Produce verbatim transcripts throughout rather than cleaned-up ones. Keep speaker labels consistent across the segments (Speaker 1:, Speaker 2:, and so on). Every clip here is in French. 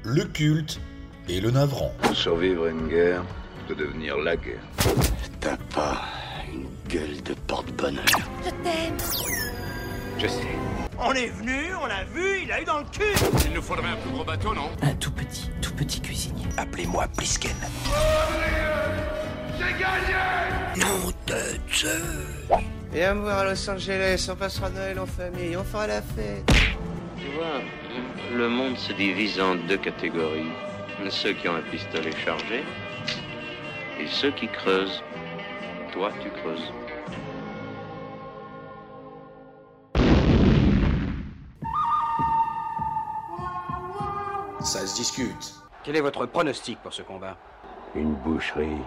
Speaker 1: le culte et le navrant.
Speaker 2: Survivre à une guerre, de devenir la guerre.
Speaker 3: T'as pas une gueule de porte-bonheur.
Speaker 4: Je t'aime.
Speaker 3: Je sais.
Speaker 5: On est venu, on l'a vu, il a eu dans le cul.
Speaker 6: Il nous faudrait un plus gros bateau, non?
Speaker 7: Un tout petit, tout petit cuisinier.
Speaker 3: Appelez-moi Plisken.
Speaker 6: J'ai gagné!
Speaker 3: Non de Dieu.
Speaker 8: Viens me voir à Los Angeles, on passera Noël en famille, on fera la fête.
Speaker 9: Tu vois, le monde se divise en deux catégories. Ceux qui ont un pistolet chargé et ceux qui creusent. Toi, tu creuses.
Speaker 1: Ça se discute.
Speaker 8: Quel est votre pronostic pour ce combat?
Speaker 3: Une boucherie.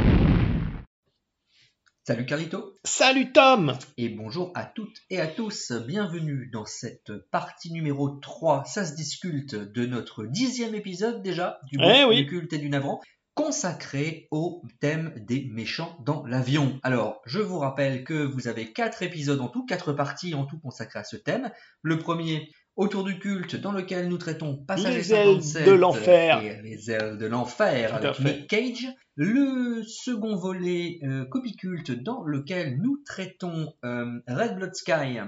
Speaker 10: Salut Carlito.
Speaker 11: Salut Tom.
Speaker 10: Et bonjour à toutes et à tous. Bienvenue dans cette partie numéro trois, ça se discute, de notre dixième épisode déjà, du,
Speaker 11: eh
Speaker 10: bon,
Speaker 11: oui.
Speaker 10: du culte et du navrant, consacré au thème des méchants dans l'avion. Alors, je vous rappelle que vous avez quatre épisodes en tout, quatre parties en tout consacrées à ce thème. Le premier, autour du culte, dans lequel nous traitons Passager
Speaker 11: les ailes
Speaker 10: cinquante-sept
Speaker 11: de l'enfer
Speaker 10: et les ailes de l'enfer
Speaker 11: Tout à
Speaker 10: avec
Speaker 11: fait.
Speaker 10: Nick Cage. Le second volet, euh, copie culte, dans lequel nous traitons euh, Red Blood Sky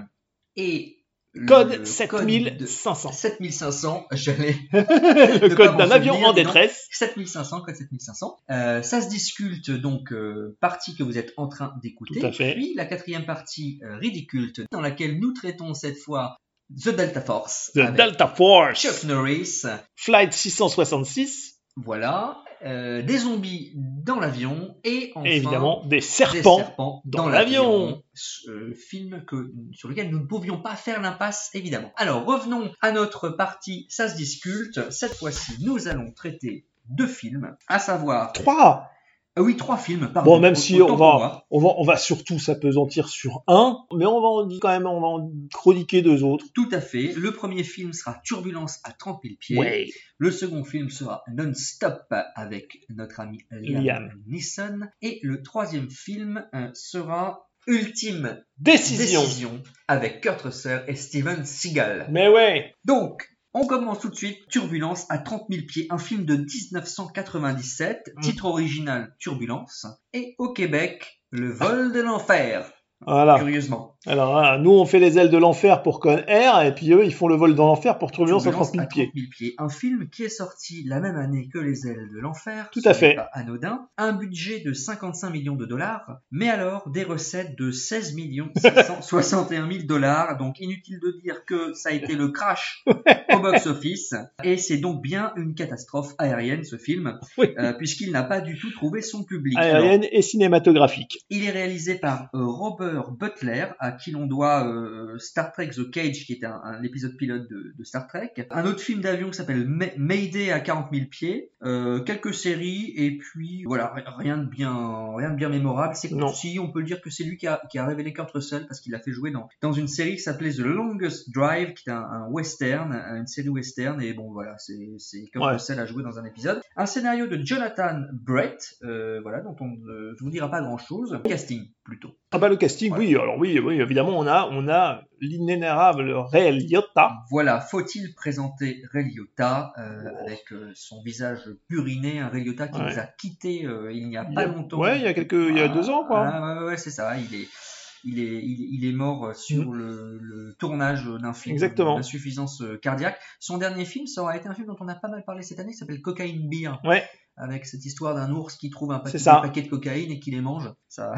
Speaker 10: et
Speaker 11: Code
Speaker 10: le
Speaker 11: sept
Speaker 10: code
Speaker 11: mille
Speaker 10: de
Speaker 11: cinq cents.
Speaker 10: sept mille cinq cents, j'allais
Speaker 11: Le
Speaker 10: ne
Speaker 11: code
Speaker 10: pas
Speaker 11: d'un
Speaker 10: m'en
Speaker 11: avion
Speaker 10: souvenir,
Speaker 11: en
Speaker 10: dis donc.
Speaker 11: détresse.
Speaker 10: sept mille cinq cents, code sept mille cinq cents. Euh, ça se discute, donc euh, partie que vous êtes en train d'écouter.
Speaker 11: Tout à fait.
Speaker 10: Puis la quatrième partie, euh, Ridiculte, dans laquelle nous traitons cette fois The Delta Force.
Speaker 11: The
Speaker 10: avec
Speaker 11: Delta Force.
Speaker 10: Chuck Norris.
Speaker 11: Flight six cent soixante-six.
Speaker 10: Voilà. Euh, des zombies dans l'avion et enfin
Speaker 11: Et évidemment des
Speaker 10: des
Speaker 11: serpents,
Speaker 10: serpents
Speaker 11: dans l'avion.
Speaker 10: Euh, film que, sur lequel nous ne pouvions pas faire l'impasse, évidemment. Alors, revenons à notre partie Ça se discute. Cette fois-ci, nous allons traiter deux films, à savoir...
Speaker 11: Trois.
Speaker 10: Ah oui, trois films, pardon.
Speaker 11: Bon, même si
Speaker 10: Autant
Speaker 11: on
Speaker 10: pour
Speaker 11: va,
Speaker 10: moi.
Speaker 11: on va, on va surtout s'apesantir sur un, mais on va en dire quand même, on va en chroniquer deux autres.
Speaker 10: Tout à fait. Le premier film sera Turbulence à trente mille pieds.
Speaker 11: Ouais.
Speaker 10: Le second film sera Non-Stop avec notre ami Liam,
Speaker 11: Liam.
Speaker 10: Neeson. Et le troisième film euh, sera Ultime
Speaker 11: Décision.
Speaker 10: Décision avec Kurt Russell et Steven Seagal.
Speaker 11: Mais ouais.
Speaker 10: Donc, on commence tout de suite. Turbulence à trente mille pieds, un film de dix-neuf cent quatre-vingt-dix-sept,
Speaker 11: Mm.
Speaker 10: titre original Turbulence, et au Québec, Le vol de l'enfer,
Speaker 11: Voilà.
Speaker 10: curieusement.
Speaker 11: Alors, hein, nous, on fait les ailes de l'enfer pour Con Air, et puis eux, ils font le vol dans l'enfer pour Turbulence à trente mille pieds.
Speaker 10: pieds. Un film qui est sorti la même année que Les ailes de l'enfer.
Speaker 11: Tout
Speaker 10: ce
Speaker 11: à
Speaker 10: n'est
Speaker 11: fait.
Speaker 10: Pas anodin. Un budget de cinquante-cinq millions de dollars, mais alors des recettes de seize millions six cent soixante et un mille dollars. Donc inutile de dire que ça a été le crash au box-office. Et c'est donc bien une catastrophe aérienne, ce film,
Speaker 11: Oui.
Speaker 10: euh, puisqu'il n'a pas du tout trouvé son public.
Speaker 11: Aérienne et cinématographique.
Speaker 10: Il est réalisé par euh, Robert Butler, à qui l'on doit euh, Star Trek The Cage, qui était un, un épisode pilote de, de Star Trek. Un autre film d'avion qui s'appelle May- Mayday à quarante mille pieds. Euh, quelques séries, et puis voilà, rien de bien, rien de bien mémorable. C'est
Speaker 11: Non.
Speaker 10: si on peut le dire que c'est lui qui a, qui a révélé Kurt Russell, parce qu'il l'a fait jouer dans, dans une série qui s'appelait The Longest Drive, qui est un, un western, une série western, et bon voilà, c'est, c'est Kurt
Speaker 11: Ouais.
Speaker 10: Russell a joué dans un épisode. Un scénario de Jonathan Brett, euh, voilà, dont on ne vous dira pas grand chose. Casting, plutôt.
Speaker 11: Ah bah le casting,
Speaker 10: Voilà.
Speaker 11: oui, alors oui, oui, évidemment, on a, on a l'inénérable Ray Liotta.
Speaker 10: Voilà, faut-il présenter Ray Liotta euh, avec euh, son visage buriné, un Ray Liotta qui
Speaker 11: Ouais.
Speaker 10: nous a quittés euh, il n'y a
Speaker 11: Il y
Speaker 10: pas
Speaker 11: a-
Speaker 10: longtemps.
Speaker 11: ouais, il y a quelques- il y a deux ans, quoi.
Speaker 10: Ah, ouais, ouais, c'est ça, il est... Il est, il, il est mort sur
Speaker 11: Mm.
Speaker 10: le, le tournage d'un film
Speaker 11: Exactement.
Speaker 10: d'insuffisance cardiaque. Son dernier film, ça aura été un film dont on a pas mal parlé cette année, qui s'appelle Cocaine Beer,
Speaker 11: Ouais,
Speaker 10: avec cette histoire d'un ours qui trouve un paquet,
Speaker 11: C'est ça.
Speaker 10: des paquets de cocaïne et qui les mange. Ça,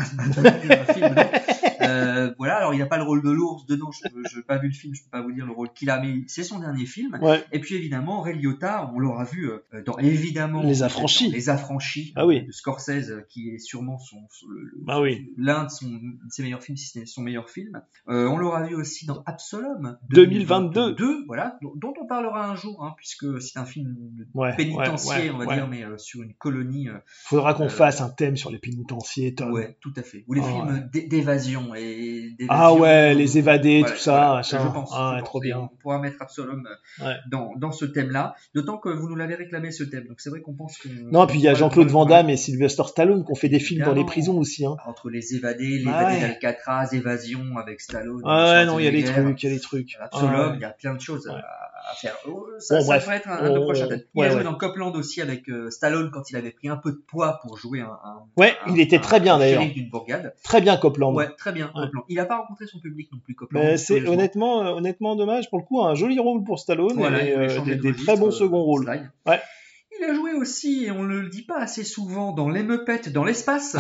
Speaker 10: un film, non. Euh, voilà, alors il n'a pas le rôle de l'ours dedans, je n'ai pas vu le film, je peux pas vous dire le rôle qu'il a, mais c'est son dernier film.
Speaker 11: ouais.
Speaker 10: Et puis évidemment, Ray Liotta, on l'aura vu euh, dans évidemment
Speaker 11: Les Affranchis.
Speaker 10: dans Les Affranchis
Speaker 11: Ah oui.
Speaker 10: de Scorsese, euh, qui est sûrement son, son- le- le-
Speaker 11: Ah oui.
Speaker 10: l'un de, son, de ses meilleurs films, si ce n'est son meilleur film. Euh, on l'aura vu aussi dans Absolum
Speaker 11: deux mille vingt-deux.
Speaker 10: voilà, dont, dont on parlera un jour, hein, puisque c'est un film
Speaker 11: Ouais,
Speaker 10: pénitentiaire,
Speaker 11: ouais,
Speaker 10: on va
Speaker 11: ouais,
Speaker 10: dire,
Speaker 11: ouais.
Speaker 10: mais euh, sur une colonie. euh,
Speaker 11: Faudra qu'on
Speaker 10: Euh,
Speaker 11: fasse un thème sur les pénitenciers, Tom.
Speaker 10: Ouais, tout à fait. Ou les
Speaker 11: Ah,
Speaker 10: films
Speaker 11: ouais.
Speaker 10: d'é- d'évasion et d'évasion.
Speaker 11: Ah ouais, les évadés,
Speaker 10: Voilà,
Speaker 11: tout ça,
Speaker 10: voilà,
Speaker 11: machin.
Speaker 10: Je pense,
Speaker 11: Ah,
Speaker 10: je
Speaker 11: ouais,
Speaker 10: pense.
Speaker 11: trop
Speaker 10: Et
Speaker 11: bien.
Speaker 10: On pourra mettre Absolum euh,
Speaker 11: Ouais.
Speaker 10: dans, dans ce thème-là. D'autant que vous nous l'avez réclamé, ce thème. Donc c'est vrai qu'on pense qu'on...
Speaker 11: Non, puis il y a
Speaker 10: qu'on-
Speaker 11: Jean-Claude
Speaker 10: qu'on-
Speaker 11: Van Damme et Sylvester Stallone qui ont fait des films dans les
Speaker 10: Évidemment.
Speaker 11: prisons aussi. Hein.
Speaker 10: Entre les évadés, les
Speaker 11: Ah
Speaker 10: évadés
Speaker 11: ouais.
Speaker 10: d'Alcatraz, Évasion avec Stallone.
Speaker 11: Ah ouais, non, il y a des
Speaker 10: Schwarzenegger,
Speaker 11: trucs, il y a des trucs.
Speaker 10: Absolum,
Speaker 11: Ah ouais.
Speaker 10: il y a plein de choses
Speaker 11: Ouais.
Speaker 10: à, à faire. Oh, ça,
Speaker 11: bon,
Speaker 10: ça
Speaker 11: bref.
Speaker 10: devrait être un, un de
Speaker 11: On-
Speaker 10: prochains têtes. Il
Speaker 11: ouais,
Speaker 10: a joué
Speaker 11: ouais.
Speaker 10: dans Copland aussi avec euh, Stallone quand il avait pris un peu de poids pour jouer un. un
Speaker 11: Ouais,
Speaker 10: un-
Speaker 11: il était
Speaker 10: un-
Speaker 11: très bien,
Speaker 10: un
Speaker 11: d'ailleurs.
Speaker 10: shérif d'une bourgade.
Speaker 11: Très bien Copland.
Speaker 10: Ouais, très bien.
Speaker 11: Ouais.
Speaker 10: Copland. Il a pas rencontré son public non plus Copland.
Speaker 11: Mais c'est
Speaker 10: curieusement.
Speaker 11: honnêtement, euh, honnêtement dommage. Pour le coup, un joli rôle pour Stallone
Speaker 10: Voilà,
Speaker 11: et
Speaker 10: il voulait
Speaker 11: euh,
Speaker 10: changer
Speaker 11: des,
Speaker 10: de
Speaker 11: des
Speaker 10: registre,
Speaker 11: très bons
Speaker 10: euh,
Speaker 11: second rôles.
Speaker 10: Sly.
Speaker 11: Ouais.
Speaker 10: Il a joué aussi, et on ne le dit pas assez souvent, dans Les Meupettes dans l'espace.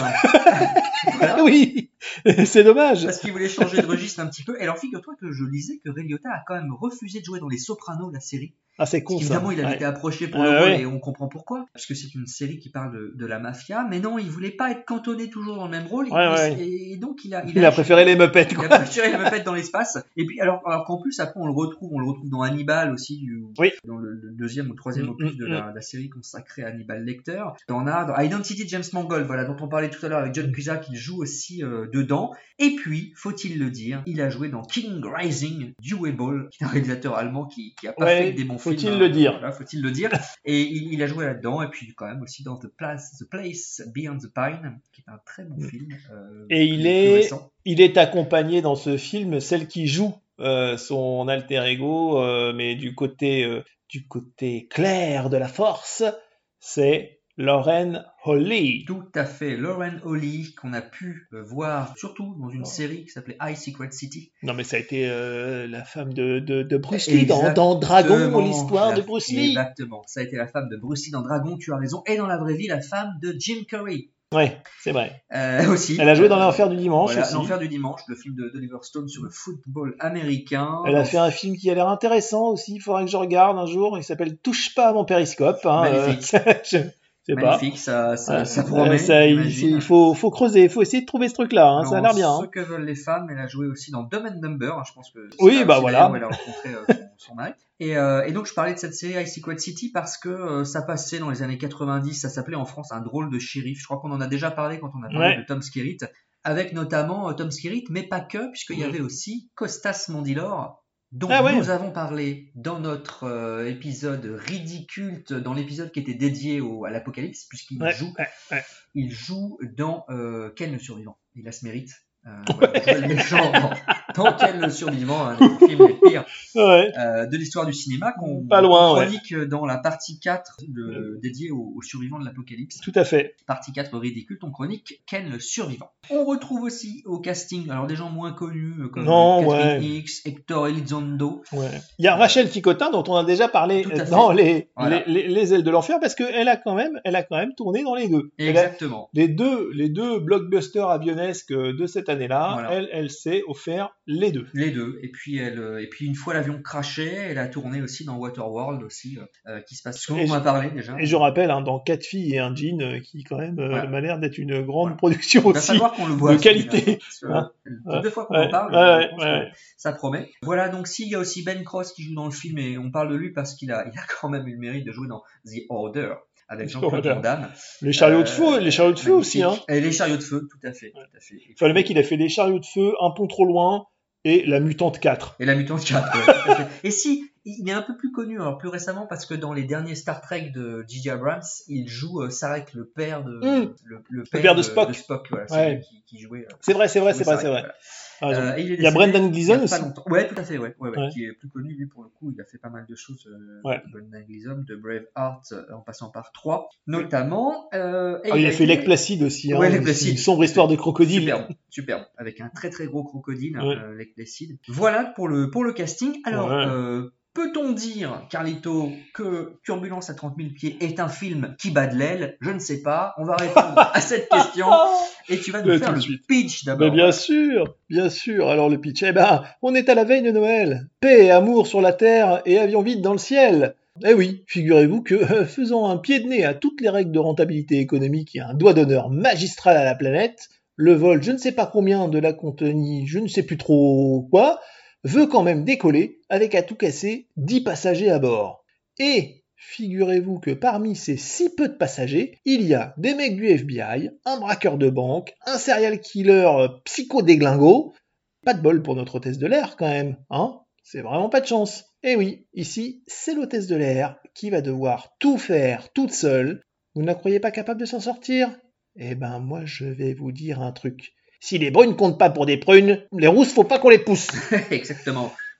Speaker 10: Voilà.
Speaker 11: Oui, c'est dommage.
Speaker 10: Parce qu'il voulait changer de registre un petit peu. Et alors, figure-toi que je lisais que Ray Liotta a quand même refusé de jouer dans Les Sopranos, la série.
Speaker 11: Ah, c'est con ça.
Speaker 10: Évidemment, il avait
Speaker 11: Ouais.
Speaker 10: été approché pour
Speaker 11: Ouais,
Speaker 10: le rôle
Speaker 11: ouais.
Speaker 10: et on comprend pourquoi. Parce que c'est une série qui parle de, de la mafia. Mais non, il voulait pas être cantonné toujours dans le même rôle.
Speaker 11: Ouais,
Speaker 10: et,
Speaker 11: ouais.
Speaker 10: et donc, il a,
Speaker 11: Il a préféré les Muppets,
Speaker 10: Il
Speaker 11: quoi.
Speaker 10: a préféré les Muppets dans l'espace. Et puis, alors, alors qu'en plus, après, on le retrouve, on le retrouve dans Hannibal aussi, du,
Speaker 11: Oui.
Speaker 10: dans le, le deuxième ou troisième
Speaker 11: Mm,
Speaker 10: opus
Speaker 11: mm,
Speaker 10: de
Speaker 11: mm.
Speaker 10: la, la série consacrée à Hannibal Lecter. On a dans Identity de James Mangold, voilà, dont on parlait tout à l'heure avec John Cusack, il joue aussi euh, dedans. Et puis, faut-il le dire, il a joué dans King Rising, Duable, qui est un réalisateur allemand qui, qui a pas
Speaker 11: Ouais,
Speaker 10: fait que des bons
Speaker 11: faut-il
Speaker 10: films.
Speaker 11: le dire.
Speaker 10: Voilà, faut-il le dire. Et il, il a joué là-dedans, et puis quand même aussi dans The Place, The Place Beyond the Pine, qui est un très bon film. euh,
Speaker 11: Et
Speaker 10: plus-
Speaker 11: il
Speaker 10: plus
Speaker 11: est,
Speaker 10: récent.
Speaker 11: il est accompagné dans ce film, celle qui joue euh, son alter ego, euh, mais du côté, euh, du côté clair de la force, c'est Lauren Holly.
Speaker 10: Tout à fait, Lauren Holly, qu'on a pu euh, voir surtout dans une
Speaker 11: Oh.
Speaker 10: série qui s'appelait High Secret City.
Speaker 11: Non, mais ça a été euh, la femme de, de, de Bruce Lee dans,
Speaker 10: Exactement,
Speaker 11: dans Dragon, l'histoire de Bruce Lee.
Speaker 10: Exactement, ça a été la femme de Bruce Lee dans Dragon, tu as raison, et dans la vraie vie, la femme de Jim Carrey.
Speaker 11: Ouais, c'est vrai.
Speaker 10: Euh, aussi.
Speaker 11: Elle a joué dans
Speaker 10: Euh,
Speaker 11: l'Enfer du dimanche
Speaker 10: Voilà,
Speaker 11: aussi.
Speaker 10: L'Enfer du dimanche, le film de d'Oliver Stone sur le football américain.
Speaker 11: Elle a fait un film qui a l'air intéressant aussi, il faudrait que je regarde un jour, il s'appelle Touche pas à mon périscope. Hein,
Speaker 10: Magnifique.
Speaker 11: euh, je sais pas.
Speaker 10: Magnifique, ça, ça,
Speaker 11: Ouais.
Speaker 10: ça promet.
Speaker 11: Ça, il,
Speaker 10: j'imagine.
Speaker 11: c'est- il faut, faut creuser, il faut essayer de trouver ce truc-là, hein, ça a
Speaker 10: Dans
Speaker 11: l'air bien.
Speaker 10: Ce
Speaker 11: hein.
Speaker 10: que veulent les femmes, elle a joué aussi dans Dumb and Dumber, hein, je pense que c'est
Speaker 11: Oui,
Speaker 10: là
Speaker 11: bah
Speaker 10: aussi,
Speaker 11: voilà.
Speaker 10: d'ailleurs, où elle a rencontré euh, son, son mari. Et, euh, et donc je parlais de cette série High Secret City parce que euh, ça passait dans les années quatre-vingt-dix, ça s'appelait en France Un drôle de shérif. Je crois qu'on en a déjà parlé quand on a parlé
Speaker 11: Ouais.
Speaker 10: de Tom Skerritt, avec notamment euh, Tom Skerritt, mais pas que, puisqu'il y
Speaker 11: Mhm.
Speaker 10: avait aussi Costas Mandylor, dont
Speaker 11: Ah ouais.
Speaker 10: nous avons parlé dans notre euh, épisode ridicule, dans l'épisode qui était dédié au, à l'Apocalypse, puisqu'il
Speaker 11: Ouais,
Speaker 10: joue
Speaker 11: ouais, ouais.
Speaker 10: il joue dans euh, Ken le survivant. Il a ce mérite. Euh, voilà, il joue le méchant dans, dans Ken le survivant, un des films les pires
Speaker 11: Ouais.
Speaker 10: euh, de l'histoire du cinéma qu'on
Speaker 11: Pas loin, ouais.
Speaker 10: chronique dans la partie quatre de, dédiée aux, aux survivants de l'Apocalypse.
Speaker 11: Tout à fait.
Speaker 10: Partie quatre ridicule, on chronique Ken le survivant. On retrouve aussi au casting alors des gens moins connus euh, comme
Speaker 11: Non,
Speaker 10: Catherine
Speaker 11: ouais.
Speaker 10: Hicks, Hector Elizondo.
Speaker 11: Ouais. Il y a Rachel Ticotin dont on a déjà parlé
Speaker 10: Tout à fait.
Speaker 11: dans les,
Speaker 10: Voilà.
Speaker 11: les, les, les ailes de l'enfer parce qu'elle a quand même, elle a quand même tourné dans les deux. Elle a-
Speaker 10: Exactement.
Speaker 11: les deux, les deux blockbusters avionnesques de cette année-là,
Speaker 10: Voilà.
Speaker 11: elle, elle s'est offert les deux.
Speaker 10: Les deux. Et puis, elle, euh, et puis une fois l'avion crashé, elle a tourné aussi dans Waterworld aussi, euh, qui se passe. Ce
Speaker 11: Et
Speaker 10: qu'on
Speaker 11: je-
Speaker 10: a parlé déjà.
Speaker 11: Et je rappelle, hein, dans Quatre filles et un jean, euh, qui quand même euh,
Speaker 10: Voilà.
Speaker 11: m'a l'air d'être une grande
Speaker 10: Voilà.
Speaker 11: production
Speaker 10: Il va
Speaker 11: aussi.
Speaker 10: falloir qu'on le voit.
Speaker 11: de
Speaker 10: celui-là,
Speaker 11: qualité.
Speaker 10: parce que,
Speaker 11: Hein.
Speaker 10: euh, Deux fois qu'on
Speaker 11: Ouais,
Speaker 10: en parle,
Speaker 11: ouais,
Speaker 10: je pense
Speaker 11: ouais.
Speaker 10: que ça promet. Voilà, donc s'il y a aussi Ben Cross qui joue dans le film, et on parle de lui parce qu'il a, il a quand même eu le mérite de jouer dans The Order avec Jean-Claude
Speaker 11: Order.
Speaker 10: Van Damme.
Speaker 11: Les chariots de feu,
Speaker 10: Euh,
Speaker 11: les chariots de feu aussi. Hein.
Speaker 10: magnifique. Et les chariots de feu, tout à fait. Tout à fait. Et,
Speaker 11: Enfin, le mec, il a fait les chariots de feu, un pont trop loin et la mutante quatre.
Speaker 10: et la mutante quatre. ouais, tout à fait. Et si, il est un peu plus connu, alors plus récemment, parce que dans les derniers Star Trek de J J Abrams, il joue euh, Sarek, le père de,
Speaker 11: Mm.
Speaker 10: le, le
Speaker 11: père de Spock.
Speaker 10: voilà, c'est
Speaker 11: Ouais.
Speaker 10: lui qui, qui jouait. euh,
Speaker 11: C'est vrai, c'est vrai, c'est vrai,
Speaker 10: Sarek,
Speaker 11: c'est vrai.
Speaker 10: voilà.
Speaker 11: Ah, raison.
Speaker 10: Euh, et il, est
Speaker 11: Il y a
Speaker 10: décédé
Speaker 11: Brendan Gleeson
Speaker 10: il y a
Speaker 11: aussi.
Speaker 10: pas longtemps. Ouais, tout à fait, ouais, ouais, ouais,
Speaker 11: Ouais.
Speaker 10: qui est plus connu, lui, pour le coup, il a fait pas mal de choses, euh,
Speaker 11: Ouais.
Speaker 10: Brendan Gleeson, de Braveheart, euh, en passant par trois, notamment. Euh, et
Speaker 11: Ah, il a fait
Speaker 10: été-
Speaker 11: Lake Placid aussi. Hein,
Speaker 10: Ouais, Lake
Speaker 11: une-
Speaker 10: Placid.
Speaker 11: Une sombre histoire de crocodile.
Speaker 10: Superbe, superbe, avec un très très gros crocodile,
Speaker 11: Ouais.
Speaker 10: euh, Lake Placid. Voilà pour le, pour le casting. Alors,
Speaker 11: Ouais.
Speaker 10: euh, peut-on dire, Carlito, que Turbulence à trente mille pieds est un film qui bat de l'aile? Je ne sais pas. On va répondre à cette question. Et tu vas nous
Speaker 11: Ouais,
Speaker 10: faire
Speaker 11: tout de
Speaker 10: le
Speaker 11: suite.
Speaker 10: pitch
Speaker 11: Mais
Speaker 10: d'abord.
Speaker 11: bien sûr, bien sûr. Alors le pitch, eh ben, on est à la veille de Noël. Paix et amour sur la terre et avion vide dans le ciel. Eh oui, figurez-vous que, euh, faisant un pied de nez à toutes les règles de rentabilité économique et un doigt d'honneur magistral à la planète, le vol je ne sais pas combien de la compagnie je ne sais plus trop quoi, veut quand même décoller avec à tout casser dix passagers à bord. Et figurez-vous que parmi ces si peu de passagers, il y a des mecs du F B I, un braqueur de banque, un serial killer euh, psycho-déglingo. Pas de bol pour notre hôtesse de l'air quand même, hein? C'est vraiment pas de chance. Et oui, ici, c'est l'hôtesse de l'air qui va devoir tout faire toute seule. Vous ne la croyez pas capable de s'en sortir? Eh ben moi je vais vous dire un truc. Si les brunes comptent pas pour des prunes, les rousses faut pas qu'on les pousse.
Speaker 10: Exactement.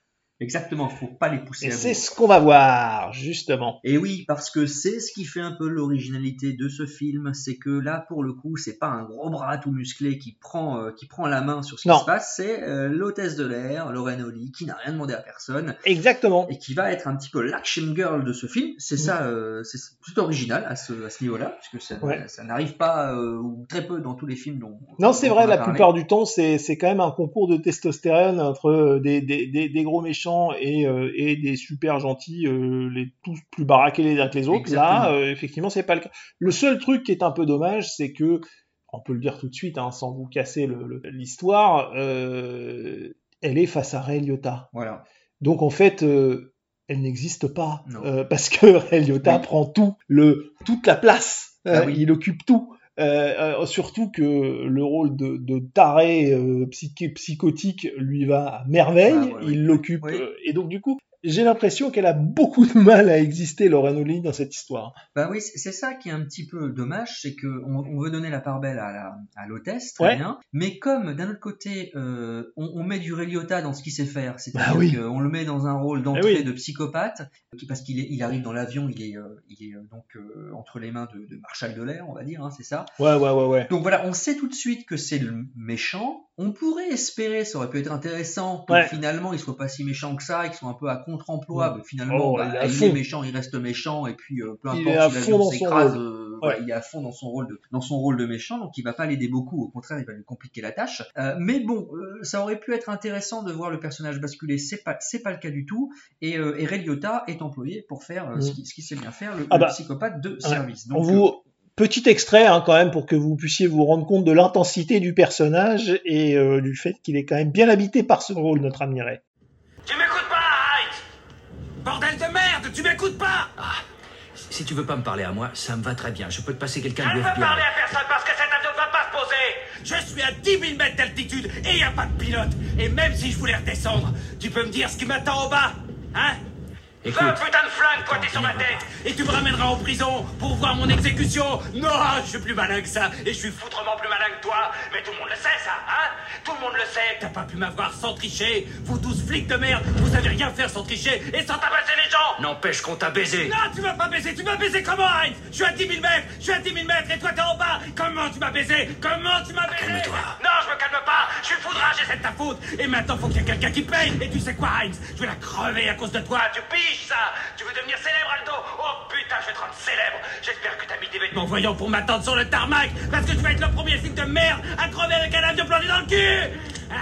Speaker 10: Exactement, faut pas les pousser
Speaker 11: Et
Speaker 10: à
Speaker 11: c'est
Speaker 10: bout.
Speaker 11: ce qu'on va voir, justement.
Speaker 10: Et oui, parce que c'est ce qui fait un peu l'originalité de ce film, c'est que là, pour le coup, c'est pas un gros bras tout musclé qui prend, euh, qui prend la main sur ce qui
Speaker 11: Non.
Speaker 10: se passe, c'est euh, l'hôtesse de l'air, Lauren Holly, qui n'a rien demandé à personne,
Speaker 11: Exactement.
Speaker 10: et qui va être un petit peu l'action girl de ce film. C'est
Speaker 11: Mm.
Speaker 10: ça, euh, c'est c'est original à ce, à ce niveau-là, puisque ça,
Speaker 11: Ouais.
Speaker 10: ça n'arrive pas, euh, ou très peu dans tous les films dont.
Speaker 11: Non, c'est
Speaker 10: dont
Speaker 11: vrai,
Speaker 10: on a
Speaker 11: la
Speaker 10: parlé.
Speaker 11: plupart du temps, c'est, c'est quand même un concours de testostérone entre euh, des, des, des, des gros méchants et, euh, et des super gentils, euh, les tous plus baraqués les uns que les autres.
Speaker 10: Exactement.
Speaker 11: Là, euh, effectivement, c'est pas le cas. Le seul truc qui est un peu dommage, c'est que, on peut le dire tout de suite, hein, sans vous casser le, le- l'histoire, euh, elle est face à Ray Liotta.
Speaker 10: Voilà.
Speaker 11: Donc en fait, euh, elle n'existe pas,
Speaker 10: Non.
Speaker 11: euh, parce que Ray Liotta
Speaker 10: Oui.
Speaker 11: prend tout, le, toute la place.
Speaker 10: Ah
Speaker 11: Euh,
Speaker 10: oui.
Speaker 11: Il occupe tout. Euh, euh, surtout que le rôle de, de taré euh, psyché, psychotique lui va à merveille,
Speaker 10: Ah, ouais,
Speaker 11: il
Speaker 10: oui.
Speaker 11: l'occupe,
Speaker 10: Oui.
Speaker 11: euh, et donc du coup, j'ai l'impression qu'elle a beaucoup de mal à exister, Lauren Holly, dans cette histoire.
Speaker 10: Bah oui, c'est c'est ça qui est un petit peu dommage, c'est que on, on veut donner la part belle à la à l'hôtesse, très
Speaker 11: Ouais.
Speaker 10: bien, mais comme d'un autre côté, euh, on, on met du Ray Liotta dans ce qu'il sait faire, c'est-à-dire
Speaker 11: Bah oui.
Speaker 10: qu'on le met dans un rôle d'entrée
Speaker 11: Eh oui.
Speaker 10: de psychopathe, qui- parce qu'il est, il arrive dans l'avion, il est, euh, il est euh, donc euh, entre les mains de, de Marshall de l'air, on va dire, hein, c'est ça.
Speaker 11: Ouais, ouais, ouais, ouais.
Speaker 10: Donc voilà, on sait tout de suite que c'est le méchant. On pourrait espérer, ça aurait pu être intéressant, que
Speaker 11: Ouais.
Speaker 10: finalement il soit pas si méchant que ça, qu'ils soit un peu à contre-emploi.
Speaker 11: Mm.
Speaker 10: Mais finalement,
Speaker 11: Oh,
Speaker 10: bah,
Speaker 11: il est à
Speaker 10: il
Speaker 11: fond.
Speaker 10: est méchant, il reste méchant, et puis euh, peu
Speaker 11: Il
Speaker 10: importe
Speaker 11: est à
Speaker 10: si
Speaker 11: fond
Speaker 10: l'avion
Speaker 11: dans son
Speaker 10: s'écrase,
Speaker 11: rôle.
Speaker 10: euh, voilà,
Speaker 11: Ouais.
Speaker 10: il est à fond dans son rôle de dans son rôle de méchant, donc il va pas l'aider beaucoup. Au contraire, il va lui compliquer la tâche. Euh, mais bon, euh, ça aurait pu être intéressant de voir le personnage basculer. C'est pas c'est pas le cas du tout. Et, euh, et Ray Liotta est employé pour faire euh,
Speaker 11: Mm.
Speaker 10: ce qu'il ce qu'il sait bien faire, le,
Speaker 11: Ah
Speaker 10: le
Speaker 11: bah,
Speaker 10: psychopathe de
Speaker 11: Ouais.
Speaker 10: service.
Speaker 11: On
Speaker 10: Donc, euh,
Speaker 11: vous... Petit extrait hein, quand même pour que vous puissiez vous rendre compte de l'intensité du personnage et euh, du fait qu'il est quand même bien habité par ce rôle, notre ami Ray.
Speaker 5: Tu m'écoutes pas, Heinz! Bordel de merde, tu m'écoutes pas!
Speaker 7: Ah, si tu veux pas me parler à moi, ça me va très bien. Je peux te passer quelqu'un
Speaker 5: Je
Speaker 7: de
Speaker 5: ne veux
Speaker 7: F B I.
Speaker 5: parler à personne parce que cet avion ne va pas se poser! Je suis à dix mille mètres d'altitude et il n'y a pas de pilote! Et même si je voulais redescendre, tu peux me dire ce qui m'attend au bas? Hein?
Speaker 7: Écoute.
Speaker 5: Fais un putain de flingue pointé sur ma tête et tu me ramèneras en prison pour voir mon exécution. Non, je suis plus malin que ça et je suis foutrement plus malin que toi. Mais tout le monde le sait ça, hein? Tout le monde le sait que t'as pas pu m'avoir sans tricher. Vous douze flics de merde, vous savez rien faire sans tricher et sans tabasser les gens.
Speaker 7: N'empêche qu'on t'a baisé.
Speaker 5: Non, tu m'as pas baisé, tu m'as baisé comment, Heinz? Je suis à dix mille mètres, je suis à dix mille mètres et toi t'es en bas. Comment tu m'as baisé? Comment tu m'as baisé?
Speaker 7: Calme-toi.
Speaker 5: Non, je me calme pas, je suis foudrage et c'est de ta faute. Et maintenant faut qu'il y ait quelqu'un qui paye. Et tu sais quoi, Heinz? Je vais la crever à cause de toi, tu piges ça. Tu veux devenir célèbre, Aldo? Oh putain, je vais te rendre célèbre. J'espère que t'as mis des vêtements voyants pour m'attendre sur le tarmac. Parce que tu vas être le premier flic de merde à crever avec un avion planté dans le cul.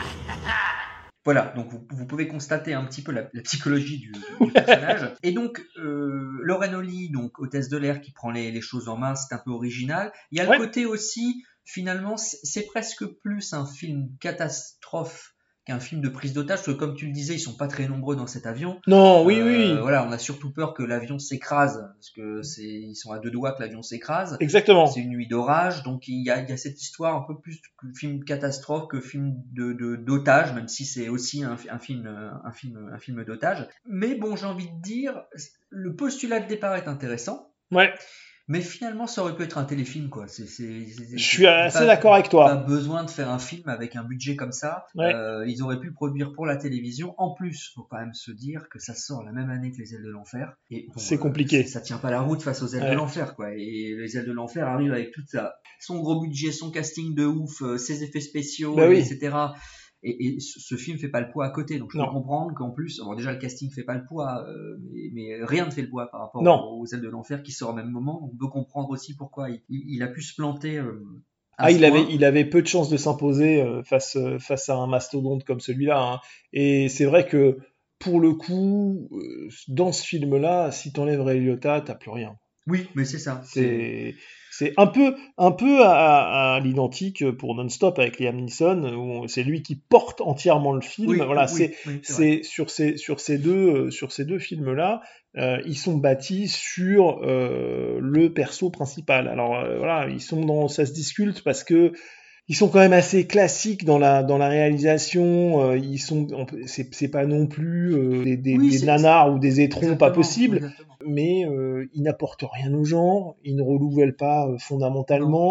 Speaker 10: Voilà, donc vous, vous pouvez constater un petit peu la, la psychologie du, du personnage. Et donc, euh, Lauren Holly, donc hôtesse de l'air qui prend les, les choses en main, c'est un peu original. Il y a
Speaker 11: Ouais.
Speaker 10: le côté aussi, finalement, c'est, c'est presque plus un film catastrophe qu'un film de prise d'otage, parce que comme tu le disais, ils sont pas très nombreux dans cet avion.
Speaker 11: Non, oui,
Speaker 10: Euh,
Speaker 11: oui,
Speaker 10: Voilà, on a surtout peur que l'avion s'écrase, parce que c'est, ils sont à deux doigts que l'avion s'écrase.
Speaker 11: exactement.
Speaker 10: C'est une nuit d'orage, donc il y a, il y a cette histoire un peu plus que film catastrophe que film de, de d'otage, même si c'est aussi un, un film euh, un film un film d'otage. Mais bon, j'ai envie de dire, le postulat de départ est intéressant,
Speaker 11: Ouais,
Speaker 10: mais finalement ça aurait pu être un téléfilm quoi. C'est, c'est, c'est-
Speaker 11: je suis
Speaker 10: c'est
Speaker 11: assez
Speaker 10: pas-
Speaker 11: d'accord avec
Speaker 10: Pas
Speaker 11: toi.
Speaker 10: besoin de faire un film avec un budget comme ça.
Speaker 11: Ouais.
Speaker 10: Euh, ils auraient pu le produire pour la télévision. En plus, faut quand même se dire que ça sort la même année que Les Ailes de l'Enfer. Et bon,
Speaker 11: C'est compliqué.
Speaker 10: Ça, ça tient pas la route face aux Ailes
Speaker 11: Ouais.
Speaker 10: de l'Enfer, quoi. Et Les Ailes de l'Enfer arrivent avec tout ça, son gros budget, son casting de ouf, euh, ses effets spéciaux,
Speaker 11: Bah oui.
Speaker 10: et cetera. Et, et ce, ce film fait pas le poids à côté. Donc je
Speaker 11: Non.
Speaker 10: peux comprendre qu'en plus, bon, déjà le casting fait pas le poids, euh, mais, mais rien ne fait le poids par rapport
Speaker 11: Non.
Speaker 10: aux Ailes de l'Enfer qui sort au même moment. On peut comprendre aussi pourquoi il, il- il a pu se planter. Euh, à
Speaker 11: Ah,
Speaker 10: ce
Speaker 11: il avait,
Speaker 10: point.
Speaker 11: il avait peu de chances de s'imposer euh, face, euh, face à un mastodonte comme celui-là. Hein. Et c'est vrai que, pour le coup, euh, dans ce film-là, si t'enlèves Ray Liotta, t'as plus rien.
Speaker 10: Oui, mais c'est ça.
Speaker 11: C'est, c'est un peu, un peu à, à l'identique pour Non-Stop avec Liam Neeson, où c'est lui qui porte entièrement le film.
Speaker 10: Oui,
Speaker 11: voilà,
Speaker 10: oui,
Speaker 11: c'est,
Speaker 10: oui, c'est vrai.
Speaker 11: c'est sur ces, sur ces deux, euh, sur ces deux films-là, euh, ils sont bâtis sur euh, le perso principal. Alors euh, voilà, ils sont dans, ça se discute parce que ils sont quand même assez classiques dans la dans la réalisation. Euh, ils sont, on peut- c'est c'est pas non plus euh, des, des,
Speaker 10: Oui,
Speaker 11: des
Speaker 10: c'est-
Speaker 11: nanars ou des étrons pas
Speaker 10: Exactement,
Speaker 11: possibles,
Speaker 10: exactement.
Speaker 11: mais euh, ils n'apportent rien aux gens, ils ne renouvellent pas euh, fondamentalement.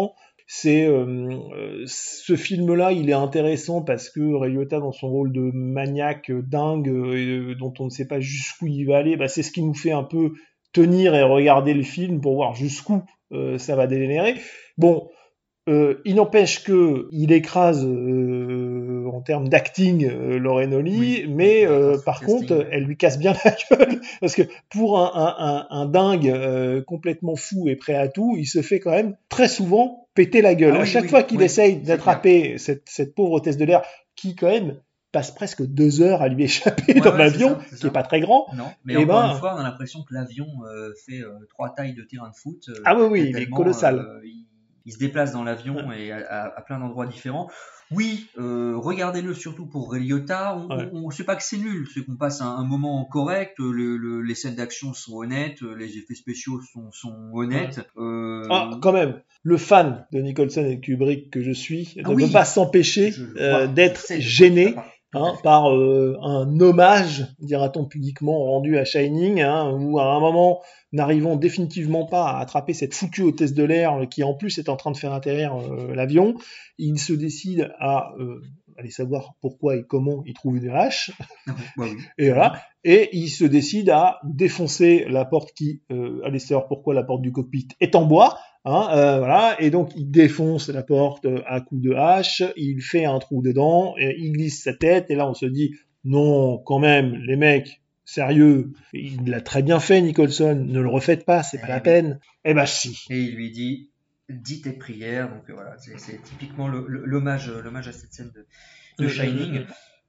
Speaker 11: C'est euh, euh, ce film-là, il est intéressant parce que Ray Liotta, dans son rôle de maniaque dingue, euh, dont on ne sait pas jusqu'où il va aller, bah, c'est ce qui nous fait un peu tenir et regarder le film pour voir jusqu'où euh, ça va dégénérer. Bon, euh, il n'empêche que il écrase euh, en termes d'acting euh, Lauren Holly, oui, mais euh, par contre, casting. Elle lui casse bien la gueule parce que pour un, un, un, un dingue euh, complètement fou et prêt à tout, il se fait quand même très souvent péter la gueule. Ah, à oui, chaque oui, fois qu'il oui, essaye d'attraper cette, cette pauvre hôtesse de l'air qui quand même passe presque deux heures à lui échapper ouais, dans ouais, l'avion, c'est ça, c'est qui ça. Est pas très grand.
Speaker 10: Non, mais et encore ben... une fois, on a l'impression que l'avion euh, fait euh, trois tailles de terrain de foot. Euh,
Speaker 11: ah oui, oui, il est colossal.
Speaker 10: Euh, il, il se déplace dans l'avion ouais. et à, à, à plein d'endroits différents. Oui, euh, regardez-le surtout pour Ray Liotta. On, ouais. on, on sait pas que c'est nul, c'est qu'on passe un, un moment correct. Le, le, les scènes d'action sont honnêtes, les effets spéciaux sont, sont honnêtes. Ouais. Euh...
Speaker 11: Ah, quand même, le fan de Nicholson et Kubrick que je suis ah, ne oui. peut pas s'empêcher euh, d'être gêné. Hein, par euh, un hommage, dira-t-on pudiquement, rendu à Shining, hein, où à un moment, n'arrivant définitivement pas à attraper cette foutue hôtesse de l'air qui en plus est en train de faire atterrir euh, l'avion, il se décide à euh, aller savoir pourquoi et comment il trouve une hache,
Speaker 10: bah oui.
Speaker 11: et voilà, et il se décide à défoncer la porte qui, euh, allez savoir pourquoi la porte du cockpit est en bois, Hein, euh, voilà, et donc il défonce la porte à coups de hache, il fait un trou dedans, et il glisse sa tête, et là on se dit non, quand même, les mecs, sérieux, il l'a très bien fait Nicholson, ne le refaites pas, c'est pas la peine. Eh ben si.
Speaker 10: Et il lui dit dis tes prières, donc voilà, c'est, c'est typiquement le, le, l'hommage, l'hommage à cette scène de, de Shining.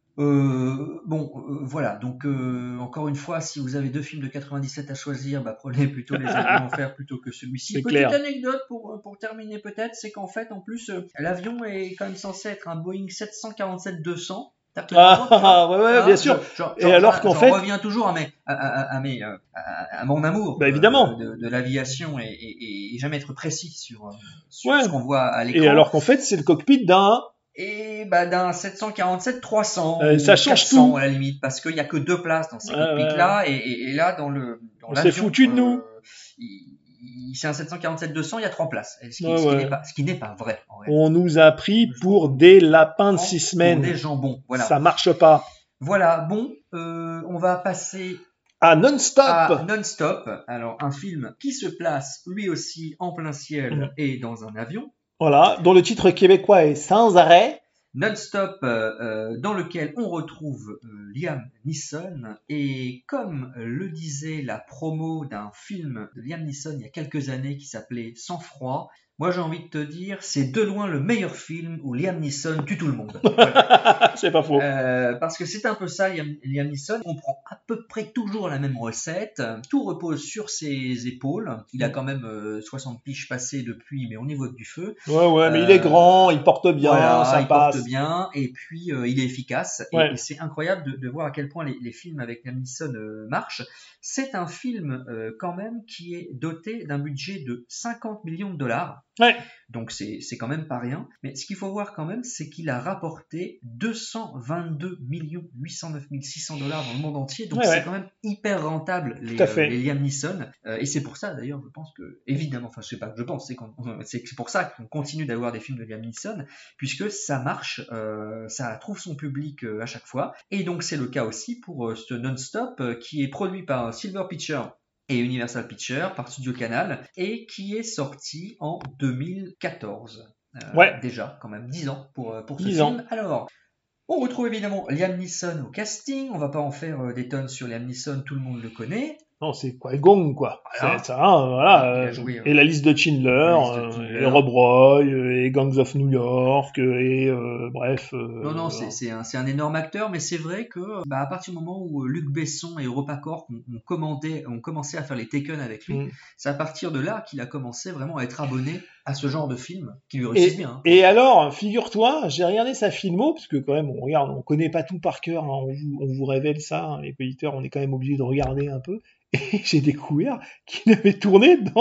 Speaker 10: Euh, bon, euh, voilà, donc euh, encore une fois, si vous avez deux films de quatre-vingt-dix-sept à choisir, bah, prenez plutôt Les Avions d'Enfer plutôt que celui-ci.
Speaker 11: C'est
Speaker 10: Petite
Speaker 11: clair.
Speaker 10: anecdote pour, pour terminer peut-être, c'est qu'en fait, en plus, euh, l'avion est quand même censé être un Boeing sept cent quarante-sept deux cents.
Speaker 11: Ah, ah ouais, ouais, ah, bien sûr.
Speaker 10: Genre,
Speaker 11: et alors qu'en fait,
Speaker 10: on revient toujours à mes, à, à, à mes, à, à mon amour.
Speaker 11: Bah évidemment.
Speaker 10: De, de l'aviation et, et, et jamais être précis sur, sur ouais. ce qu'on voit à l'écran.
Speaker 11: Et alors qu'en fait, c'est le cockpit d'un.
Speaker 10: Et bah d'un sept cent quarante-sept trois cents,
Speaker 11: euh, ça change
Speaker 10: quatre cents
Speaker 11: tout
Speaker 10: à la limite, parce qu'il y a que deux places dans ces
Speaker 11: ah,
Speaker 10: cockpits là, et, et, et là dans le dans
Speaker 11: on s'est foutu de euh, nous.
Speaker 10: Il, il, c'est un sept cent quarante-sept deux cents, il y a trois places, ce qui,
Speaker 11: ah,
Speaker 10: ce qui
Speaker 11: ouais.
Speaker 10: n'est pas, ce qui n'est pas vrai. En
Speaker 11: on nous a pris pour des lapins de six semaines.
Speaker 10: Pour des jambons, voilà.
Speaker 11: Ça marche pas.
Speaker 10: Voilà, bon, euh, on va passer
Speaker 11: à Non-Stop.
Speaker 10: À Non-Stop. Alors un film qui se place lui aussi en plein ciel mmh. et dans un avion.
Speaker 11: Voilà, dont le titre québécois est Sans arrêt.
Speaker 10: Non-Stop, euh, dans lequel on retrouve euh, Liam Neeson, et comme le disait la promo d'un film de Liam Neeson il y a quelques années qui s'appelait Sang froid, moi j'ai envie de te dire, c'est de loin le meilleur film où Liam Neeson tue tout le monde. Voilà.
Speaker 11: C'est pas faux.
Speaker 10: Euh, parce que c'est un peu ça, Liam, Liam Neeson, on prend à peu près toujours la même recette, tout repose sur ses épaules, il a quand même euh, soixante piges passées depuis, mais au niveau du feu.
Speaker 11: Ouais, ouais, mais
Speaker 10: euh,
Speaker 11: il est grand, il porte bien,
Speaker 10: voilà,
Speaker 11: ça
Speaker 10: il
Speaker 11: passe.
Speaker 10: porte bien, et puis euh, il est efficace, et,
Speaker 11: ouais.
Speaker 10: et c'est incroyable de, de voir à quel point les, les films avec Liam Neeson euh, marchent. C'est un film euh, quand même qui est doté d'un budget de cinquante millions de dollars.
Speaker 11: Ouais.
Speaker 10: Donc c'est, c'est quand même pas rien. Mais ce qu'il faut voir quand même, c'est qu'il a rapporté deux cent vingt-deux millions huit cent neuf mille six cents dollars dans le monde entier. Donc
Speaker 11: ouais,
Speaker 10: c'est
Speaker 11: ouais.
Speaker 10: quand même hyper rentable les, euh, les Liam Neeson. Euh, et c'est pour ça d'ailleurs, je pense que, évidemment, enfin je sais pas que je pense, c'est, qu'on, c'est pour ça qu'on continue d'avoir des films de Liam Neeson, puisque ça marche, euh, ça trouve son public euh, à chaque fois. Et donc c'est le cas aussi pour euh, ce Non-Stop euh, qui est produit par Silver Pictures et Universal Pictures par Studio Canal, et qui est sorti en deux mille quatorze. Euh,
Speaker 11: ouais.
Speaker 10: Déjà, quand même, dix ans pour, pour ce
Speaker 11: dix
Speaker 10: film.
Speaker 11: Ans.
Speaker 10: Alors, on retrouve évidemment Liam Neeson au casting. On va pas en faire euh, des tonnes sur Liam Neeson, tout le monde le connaît.
Speaker 11: Non, c'est quoi, Gong, quoi.
Speaker 10: Voilà.
Speaker 11: C'est ça, hein, voilà.
Speaker 10: Euh, joué,
Speaker 11: et la liste de Schindler,
Speaker 10: liste de Schindler.
Speaker 11: Euh, et Rob Roy, et Gangs of New York, et euh, bref. Euh,
Speaker 10: non, non, c'est, c'est, un, c'est un énorme acteur, mais c'est vrai que bah, à partir du moment où Luc Besson et EuropaCorp ont, ont, commandé, ont commencé à faire les Taken avec lui, mm. c'est à partir de là qu'il a commencé vraiment à être abonné à ce genre de film qui lui réussit bien. Hein.
Speaker 11: Et alors, figure-toi, j'ai regardé sa filmo, parce que quand même, on regarde, on connaît pas tout par cœur, hein, on, vous, on vous révèle ça, hein, les auditeurs, on est quand même obligé de regarder un peu. Et j'ai découvert qu'il avait tourné dans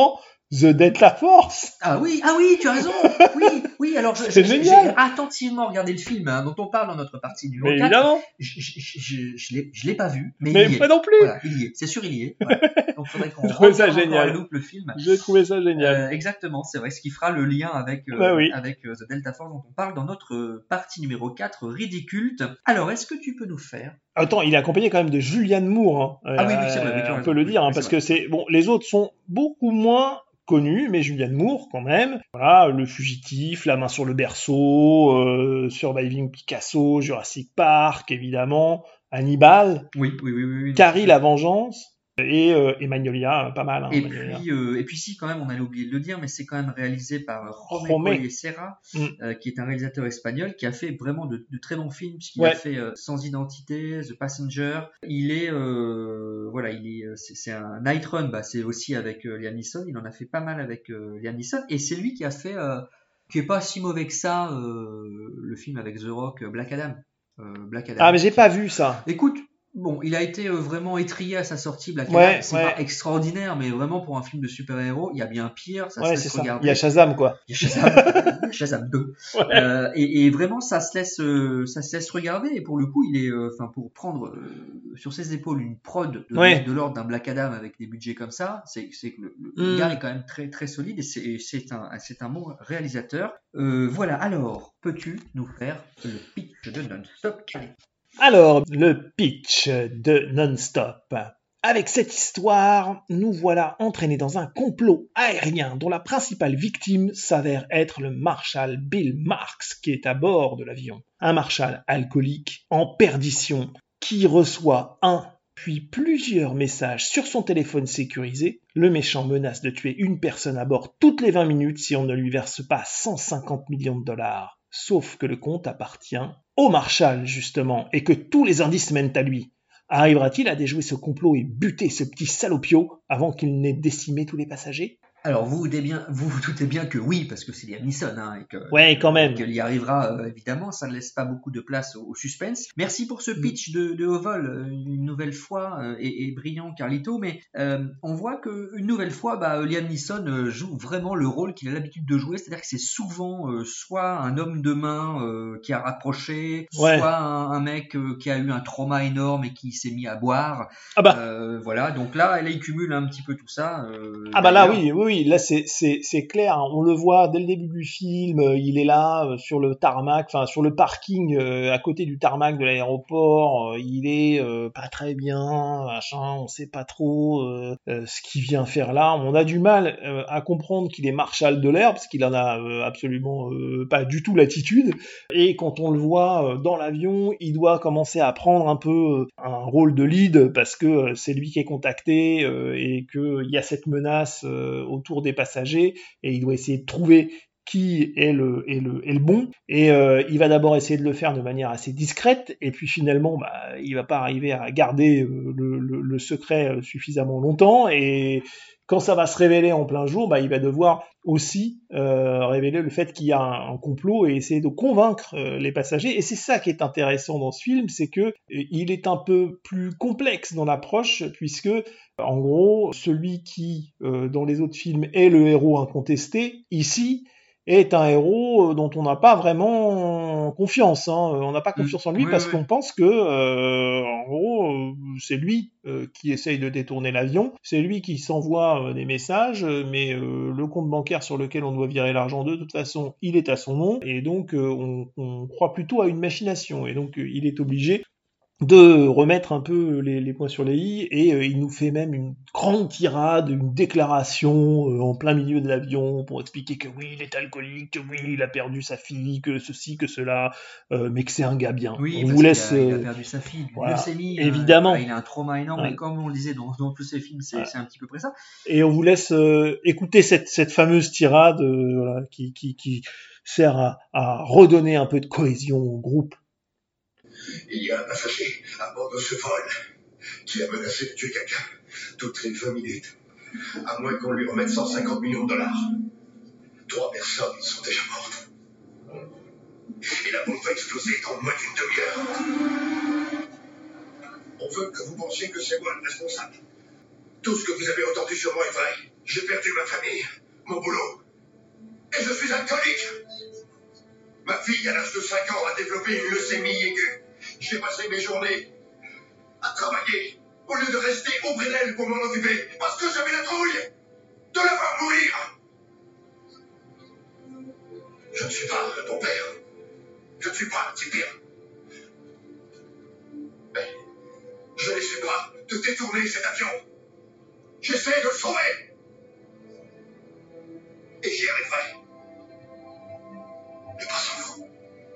Speaker 11: The Delta Force.
Speaker 10: Ah oui, ah oui, tu as raison. Oui, oui. Alors je,
Speaker 11: C'est
Speaker 10: je-
Speaker 11: génial.
Speaker 10: j'ai attentivement regardé le film hein, dont on parle dans notre partie numéro
Speaker 11: Mais
Speaker 10: quatre.
Speaker 11: évidemment.
Speaker 10: Je, je, je, je, je l'ai, je l'ai pas vu, mais,
Speaker 11: Mais
Speaker 10: il y est.
Speaker 11: moi non plus.
Speaker 10: Voilà, il y est. C'est sûr, il y est. Voilà. Donc faudrait qu'on
Speaker 11: Je trouvais ça
Speaker 10: regarde encore
Speaker 11: génial.
Speaker 10: à la loupe le film.
Speaker 11: J'ai trouvé ça génial.
Speaker 10: Euh, exactement, c'est vrai, ce qui fera le lien avec, euh,
Speaker 11: Bah oui.
Speaker 10: avec euh, The Delta Force dont on parle dans notre euh, partie numéro quatre, Ridicule. Alors, est-ce que tu peux nous faire
Speaker 11: Attends, il est accompagné quand même de Julianne Moore. Hein.
Speaker 10: Ah oui, oui, c'est vrai, oui, tu as
Speaker 11: on
Speaker 10: raison.
Speaker 11: peut le
Speaker 10: Oui,
Speaker 11: dire, hein,
Speaker 10: oui,
Speaker 11: parce
Speaker 10: c'est
Speaker 11: que
Speaker 10: vrai.
Speaker 11: c'est bon. Les autres sont beaucoup moins connus, mais Julianne Moore quand même. Voilà, Le Fugitif, La main sur le berceau, euh, Surviving Picasso, Jurassic Park, évidemment, Hannibal,
Speaker 10: Oui, oui, oui, oui. oui.
Speaker 11: Carrie la vengeance et, euh, et Magnolia, pas mal. Hein,
Speaker 10: Et
Speaker 11: Magnolia.
Speaker 10: puis, euh, et puis si, quand même, on allait oublier de le dire, mais c'est quand même réalisé par euh, Jaume
Speaker 11: Romé.
Speaker 10: Collier Serra,
Speaker 11: Mm.
Speaker 10: euh, qui est un réalisateur espagnol qui a fait vraiment de, de très bons films, puisqu'il
Speaker 11: Ouais.
Speaker 10: a fait euh, Sans Identité, The Passenger. Il est, euh, voilà, il est, euh, c'est, c'est un Night Run, bah, c'est aussi avec euh, Liam Neeson. Il en a fait pas mal avec euh, Liam Neeson, et c'est lui qui a fait, euh, qui est pas si mauvais que ça, euh, le film avec The Rock, euh, Black Adam. Euh, Black Adam.
Speaker 11: Ah, mais j'ai pas vu ça.
Speaker 10: Écoute, bon, il a été euh, vraiment étrié à sa sortie, Black
Speaker 11: Ouais,
Speaker 10: Adam. C'est
Speaker 11: ouais.
Speaker 10: pas extraordinaire, mais vraiment pour un film de super-héros, il y a bien pire, ça
Speaker 11: Ouais,
Speaker 10: se
Speaker 11: c'est
Speaker 10: laisse
Speaker 11: ça.
Speaker 10: regarder.
Speaker 11: Il y a Shazam, quoi.
Speaker 10: Il y a Shazam, il y a Shazam deux.
Speaker 11: Ouais.
Speaker 10: Euh, et, et vraiment, ça se laisse, euh, ça se laisse regarder. Et pour le coup, il est, enfin, pour prendre euh, sur ses épaules une prod de,
Speaker 11: Ouais.
Speaker 10: de l'ordre d'un Black Adam avec des budgets comme ça, c'est, c'est que le, le
Speaker 11: Mm.
Speaker 10: gars est quand même très, très solide et c'est, c'est un, c'est un bon réalisateur. Euh, voilà. Alors, peux-tu nous faire le pitch de Non-Stop Charlie?
Speaker 11: Alors, le pitch de Non-Stop. Avec cette histoire, nous voilà entraînés dans un complot aérien dont la principale victime s'avère être le marshal Bill Marks qui est à bord de l'avion. Un marshal alcoolique en perdition qui reçoit un puis plusieurs messages sur son téléphone sécurisé. Le méchant menace de tuer une personne à bord toutes les vingt minutes si on ne lui verse pas cent cinquante millions de dollars. Sauf que le compte appartient au marshal, justement, et que tous les indices mènent à lui. Arrivera-t-il à déjouer ce complot et buter ce petit salopio avant qu'il n'ait décimé tous les passagers ?
Speaker 10: Alors vous vous doutez bien, vous vous doutez bien que oui, parce que c'est Liam Neeson, hein, et que
Speaker 11: Ouais, quand même.
Speaker 10: qu'il y arrivera euh, évidemment, ça ne laisse pas beaucoup de place au, au suspense. Merci pour ce pitch de, de haut vol, euh, une nouvelle fois, euh, et, et brillant Carlito, mais euh, on voit que une nouvelle fois, bah, Liam Neeson euh, joue vraiment le rôle qu'il a l'habitude de jouer, c'est-à-dire que c'est souvent euh, soit un homme de main euh, qui a rapproché,
Speaker 11: Ouais.
Speaker 10: soit un, un mec euh, qui a eu un trauma énorme et qui s'est mis à boire.
Speaker 11: Ah bah.
Speaker 10: Euh, voilà, donc là, là, il cumule un petit peu tout ça. Euh,
Speaker 11: Ah bah là
Speaker 10: d'ailleurs.
Speaker 11: oui, oui, oui, là c'est c'est c'est clair, hein. On le voit dès le début du film, euh, il est là euh, sur le tarmac, enfin sur le parking euh, à côté du tarmac de l'aéroport, euh, il est euh, pas très bien, machin, on sait pas trop euh, euh, ce qu'il vient faire là. On a du mal euh, à comprendre qu'il est marshal de l'air parce qu'il en a euh, absolument euh, pas du tout l'attitude. Et quand on le voit euh, dans l'avion, il doit commencer à prendre un peu euh, un rôle de lead parce que euh, c'est lui qui est contacté euh, et que il y a cette menace euh, autour des passagers et il doit essayer de trouver qui est le, est le, est le bon, et euh, il va d'abord essayer de le faire de manière assez discrète, et puis finalement, bah, il va pas arriver à garder euh, le, le, le secret suffisamment longtemps, et quand ça va se révéler en plein jour, bah, il va devoir aussi euh, révéler le fait qu'il y a un, un complot et essayer de convaincre euh, les passagers, et c'est ça qui est intéressant dans ce film, c'est que euh, il est un peu plus complexe dans l'approche, puisque en gros, celui qui, euh, dans les autres films, est le héros incontesté, ici, est un héros dont on n'a pas vraiment confiance. Hein. On n'a pas confiance en lui
Speaker 10: Oui,
Speaker 11: parce
Speaker 10: oui.
Speaker 11: qu'on pense que, euh, en gros, euh, c'est lui euh, qui essaye de détourner l'avion, c'est lui qui s'envoie euh, des messages, mais euh, le compte bancaire sur lequel on doit virer l'argent de toute façon, il est à son nom, et donc euh, on, on croit plutôt à une machination, et donc euh, il est obligé de remettre un peu les, les points sur les i, et euh, il nous fait même une grande tirade, une déclaration euh, en plein milieu de l'avion pour expliquer que oui, il est alcoolique, que oui, il a perdu sa fille, que ceci, que cela, euh, mais que c'est un gars bien.
Speaker 10: Oui,
Speaker 11: on
Speaker 10: parce
Speaker 11: vous laisse...
Speaker 10: qu'il a, il a
Speaker 11: euh,
Speaker 10: perdu sa fille, d'une
Speaker 11: voilà,
Speaker 10: leucémie, euh,
Speaker 11: évidemment.
Speaker 10: voilà, il a un trauma énorme,
Speaker 11: Ouais.
Speaker 10: et comme on le disait dans, dans tous ces films, c'est,
Speaker 11: Ouais.
Speaker 10: c'est un petit peu près ça.
Speaker 11: Et on vous laisse euh, écouter cette, cette fameuse tirade euh, voilà, qui, qui, qui sert à, à redonner un peu de cohésion au groupe.
Speaker 4: Il y a un passager à bord de ce vol qui a menacé de tuer quelqu'un toutes les vingt minutes, à moins qu'on lui remette cent cinquante millions de dollars. Trois personnes sont déjà mortes. Et la bombe va exploser dans moins d'une demi-heure. On veut que vous pensiez que c'est moi le responsable. Tout ce que vous avez entendu sur moi est vrai. J'ai perdu ma famille, mon boulot, et je suis alcoolique. Ma fille, à l'âge de cinq ans, a développé une leucémie aiguë. J'ai passé mes journées à travailler, au lieu de rester auprès d'elle pour m'en occuper, parce que j'avais la trouille de la voir mourir. Je ne suis pas un bon père. Je ne suis pas un petit pire. Mais je n'ai su pas de détourner cet avion. J'essaie de le sauver. Et j'y arriverai. Mais pas sans vous.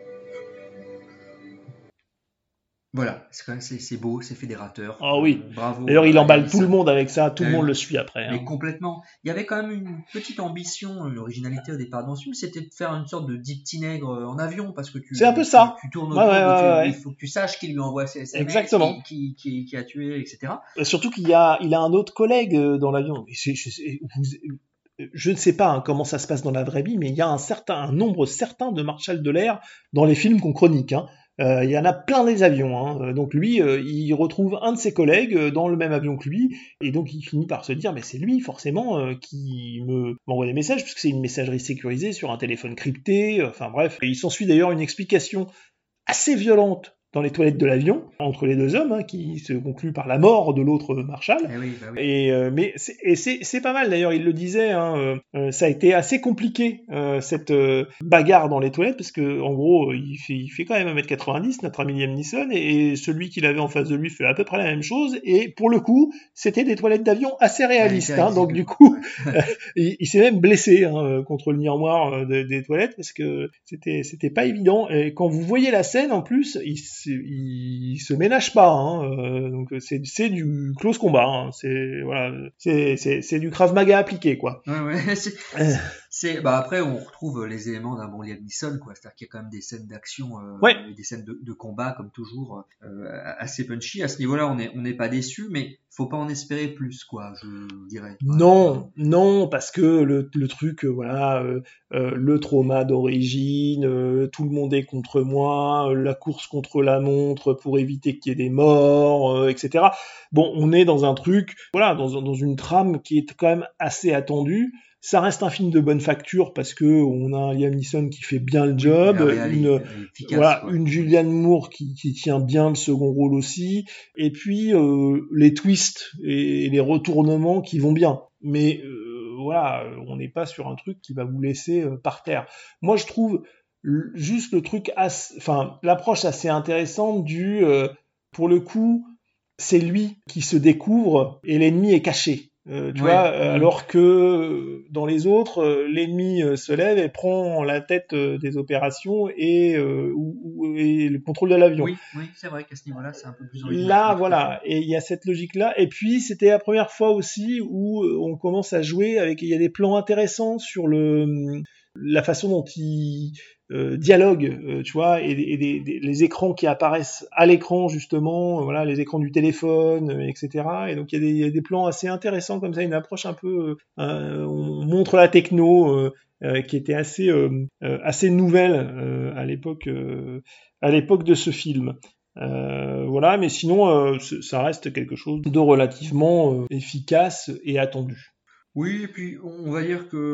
Speaker 10: Voilà, c'est quand même c'est, c'est beau, c'est fédérateur.
Speaker 11: Ah oui.
Speaker 10: Euh, bravo.
Speaker 11: D'ailleurs, il
Speaker 10: euh,
Speaker 11: emballe
Speaker 10: Liam
Speaker 11: tout le
Speaker 10: Neeson.
Speaker 11: monde avec ça, tout le
Speaker 10: Euh,
Speaker 11: monde le suit après.
Speaker 10: Mais
Speaker 11: hein.
Speaker 10: complètement. Il y avait quand même une petite ambition, une originalité au départ dans ce film, c'était de faire une sorte de Dick Tinegre en avion, parce que tu,
Speaker 11: C'est un peu ça.
Speaker 10: tu, tu tournes
Speaker 11: Ouais,
Speaker 10: autour,
Speaker 11: ouais,
Speaker 10: de-
Speaker 11: ouais,
Speaker 10: tu-
Speaker 11: ouais.
Speaker 10: il faut que tu saches qui lui envoie ses S M S,
Speaker 11: Exactement.
Speaker 10: qui, qui, qui, qui a tué, et cetera.
Speaker 11: Et surtout qu'il y a, il a un autre collègue euh, dans l'avion. Et c'est- c'est- vous- Je ne sais pas hein, comment ça se passe dans la vraie vie, mais il y a un certain un nombre certain de Marshall de l'air dans les films qu'on chronique. Hein. Euh, il y en a plein des avions. Hein. Donc lui, euh, il retrouve un de ses collègues euh, dans le même avion que lui, et donc il finit par se dire, mais c'est lui forcément euh, qui me m'envoie des messages, puisque c'est une messagerie sécurisée sur un téléphone crypté. euh, Enfin bref, et il s'ensuit d'ailleurs une explication assez violente dans les toilettes de l'avion entre les deux hommes, hein, qui se conclut par la mort de l'autre Marshall.
Speaker 10: Eh oui, bah oui.
Speaker 11: Et euh, mais c'est, et c'est, c'est pas mal d'ailleurs, il le disait, hein, euh, euh, ça a été assez compliqué euh, cette euh, bagarre dans les toilettes parce que en gros il fait, il fait quand même un mètre quatre-vingt-dix notre ami Liam Neeson et, et celui qu'il avait en face de lui fait à peu près la même chose et pour le coup c'était des toilettes d'avion assez réalistes,
Speaker 10: Ouais,
Speaker 11: hein,
Speaker 10: c'est
Speaker 11: donc
Speaker 10: rigolo.
Speaker 11: du coup euh, il, il s'est même blessé hein, euh, contre le miroir euh, de- des toilettes parce que c'était c'était pas évident et quand vous voyez la scène en plus il, se- il il se ménage pas, hein, euh, donc c'est, c'est du close combat, hein, c'est voilà, c'est, c'est, c'est du Krav Maga appliqué quoi.
Speaker 10: Ouais, ouais, c'est,
Speaker 11: Euh.
Speaker 10: c'est, bah après, on retrouve les éléments d'un bon Liam Neeson, quoi. C'est-à-dire qu'il y a quand même des scènes d'action, euh,
Speaker 11: Ouais.
Speaker 10: et des scènes de, de combat, comme toujours, euh, assez punchy. À ce niveau-là, on n'est on n'est pas déçu, mais faut pas en espérer plus, quoi, je dirais.
Speaker 11: Non, non, parce que le, le truc, euh, voilà, euh, euh, le trauma d'origine, euh, tout le monde est contre moi, euh, la course contre la montre pour éviter qu'il y ait des morts, euh, et cetera. Bon, on est dans un truc, voilà, dans, dans une trame qui est quand même assez attendue. Ça reste un film de bonne facture parce que on a un Liam Neeson qui fait bien le job,
Speaker 10: la réal est-
Speaker 11: une,
Speaker 10: elle est efficace,
Speaker 11: voilà,
Speaker 10: quoi.
Speaker 11: une Julianne Moore qui, qui tient bien le second rôle aussi, et puis euh, les twists et les retournements qui vont bien. Mais euh, voilà, on n'est pas sur un truc qui va vous laisser euh, par terre. Moi, je trouve l- juste le truc, assez, enfin, l'approche assez intéressante du, euh, pour le coup, c'est lui qui se découvre et l'ennemi est caché. Euh, tu
Speaker 10: Ouais,
Speaker 11: vois,
Speaker 10: ouais.
Speaker 11: euh, alors que euh, dans les autres, euh, l'ennemi euh, se lève et prend la tête euh, des opérations et, euh, ou, ou- et le contrôle de l'avion.
Speaker 10: Oui, oui, c'est vrai qu'à ce niveau-là, c'est un peu plus original.
Speaker 11: Là,
Speaker 10: Oui, tout à
Speaker 11: voilà, et il y a cette logique-là. Et puis, c'était la première fois aussi où euh, on commence à jouer avec. Il y a des plans intéressants sur le la façon dont il euh, dialogue, euh, tu vois, et, et des- des- les écrans qui apparaissent à l'écran justement, euh, voilà, les écrans du téléphone, euh, et cetera. Et donc il y, a des, il y a des plans assez intéressants comme ça, une approche un peu, euh, on montre la techno euh, euh, qui était assez euh, euh, assez nouvelle euh, à l'époque euh, à l'époque de ce film. Euh, voilà, mais sinon euh, c- ça reste quelque chose de relativement euh, efficace et attendu.
Speaker 10: Oui, et puis on va dire que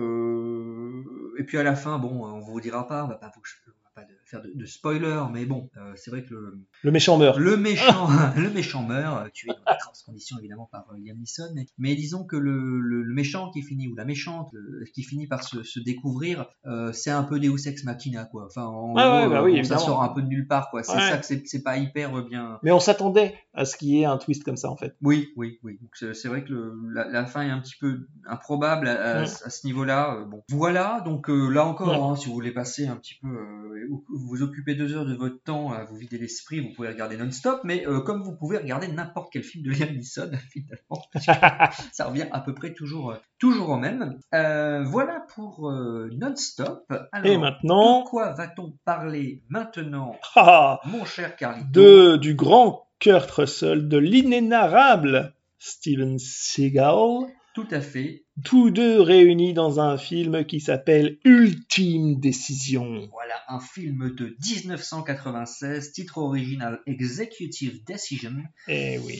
Speaker 10: euh, et puis à la fin, bon, on vous dira pas, on va pas, vous- on va pas de- faire de, de spoiler, mais bon, euh, c'est vrai que le,
Speaker 11: Le méchant meurt.
Speaker 10: le méchant, le méchant meurt, euh, tué dans d'atroces conditions évidemment par euh, Liam Neeson, mais, mais disons que le, le, le méchant qui finit ou la méchante euh, qui finit par se, se découvrir, euh, c'est un peu Deus Ex Machina, quoi. Enfin, en
Speaker 11: Ouais,
Speaker 10: gros,
Speaker 11: ouais, bah
Speaker 10: euh,
Speaker 11: oui,
Speaker 10: ça
Speaker 11: évidemment.
Speaker 10: sort un peu de nulle part, quoi. C'est
Speaker 11: Ouais.
Speaker 10: ça que c'est, c'est pas hyper euh, bien.
Speaker 11: Mais on s'attendait à ce qu'il y ait un twist comme ça en fait.
Speaker 10: Oui, oui, oui. Donc c'est, c'est vrai que le, la, la fin est un petit peu improbable à, à,
Speaker 11: Ouais.
Speaker 10: à ce niveau-là. Euh, Bon, voilà. Donc euh, là encore,
Speaker 11: Ouais.
Speaker 10: hein, si vous voulez passer un petit peu, euh, ou- ou vous occupez deux heures de votre temps à vous vider l'esprit, vous pouvez regarder non-stop. Mais euh, comme vous pouvez regarder n'importe quel film de Liam Neeson, finalement, ça revient à peu près toujours, euh, toujours au même. Euh, voilà pour euh, non-stop. Alors,
Speaker 11: Et maintenant-
Speaker 10: de quoi va-t-on parler maintenant,
Speaker 11: Ah,
Speaker 10: mon cher Carlito?
Speaker 11: de du grand Kurt Russell, de l'inénarrable Steven Seagal,
Speaker 10: Tout à fait.
Speaker 11: tous deux réunis dans un film qui s'appelle Ultime Décision.
Speaker 10: Voilà, un film de dix-neuf cent quatre-vingt-seize, titre original Executive Decision.
Speaker 11: Eh oui.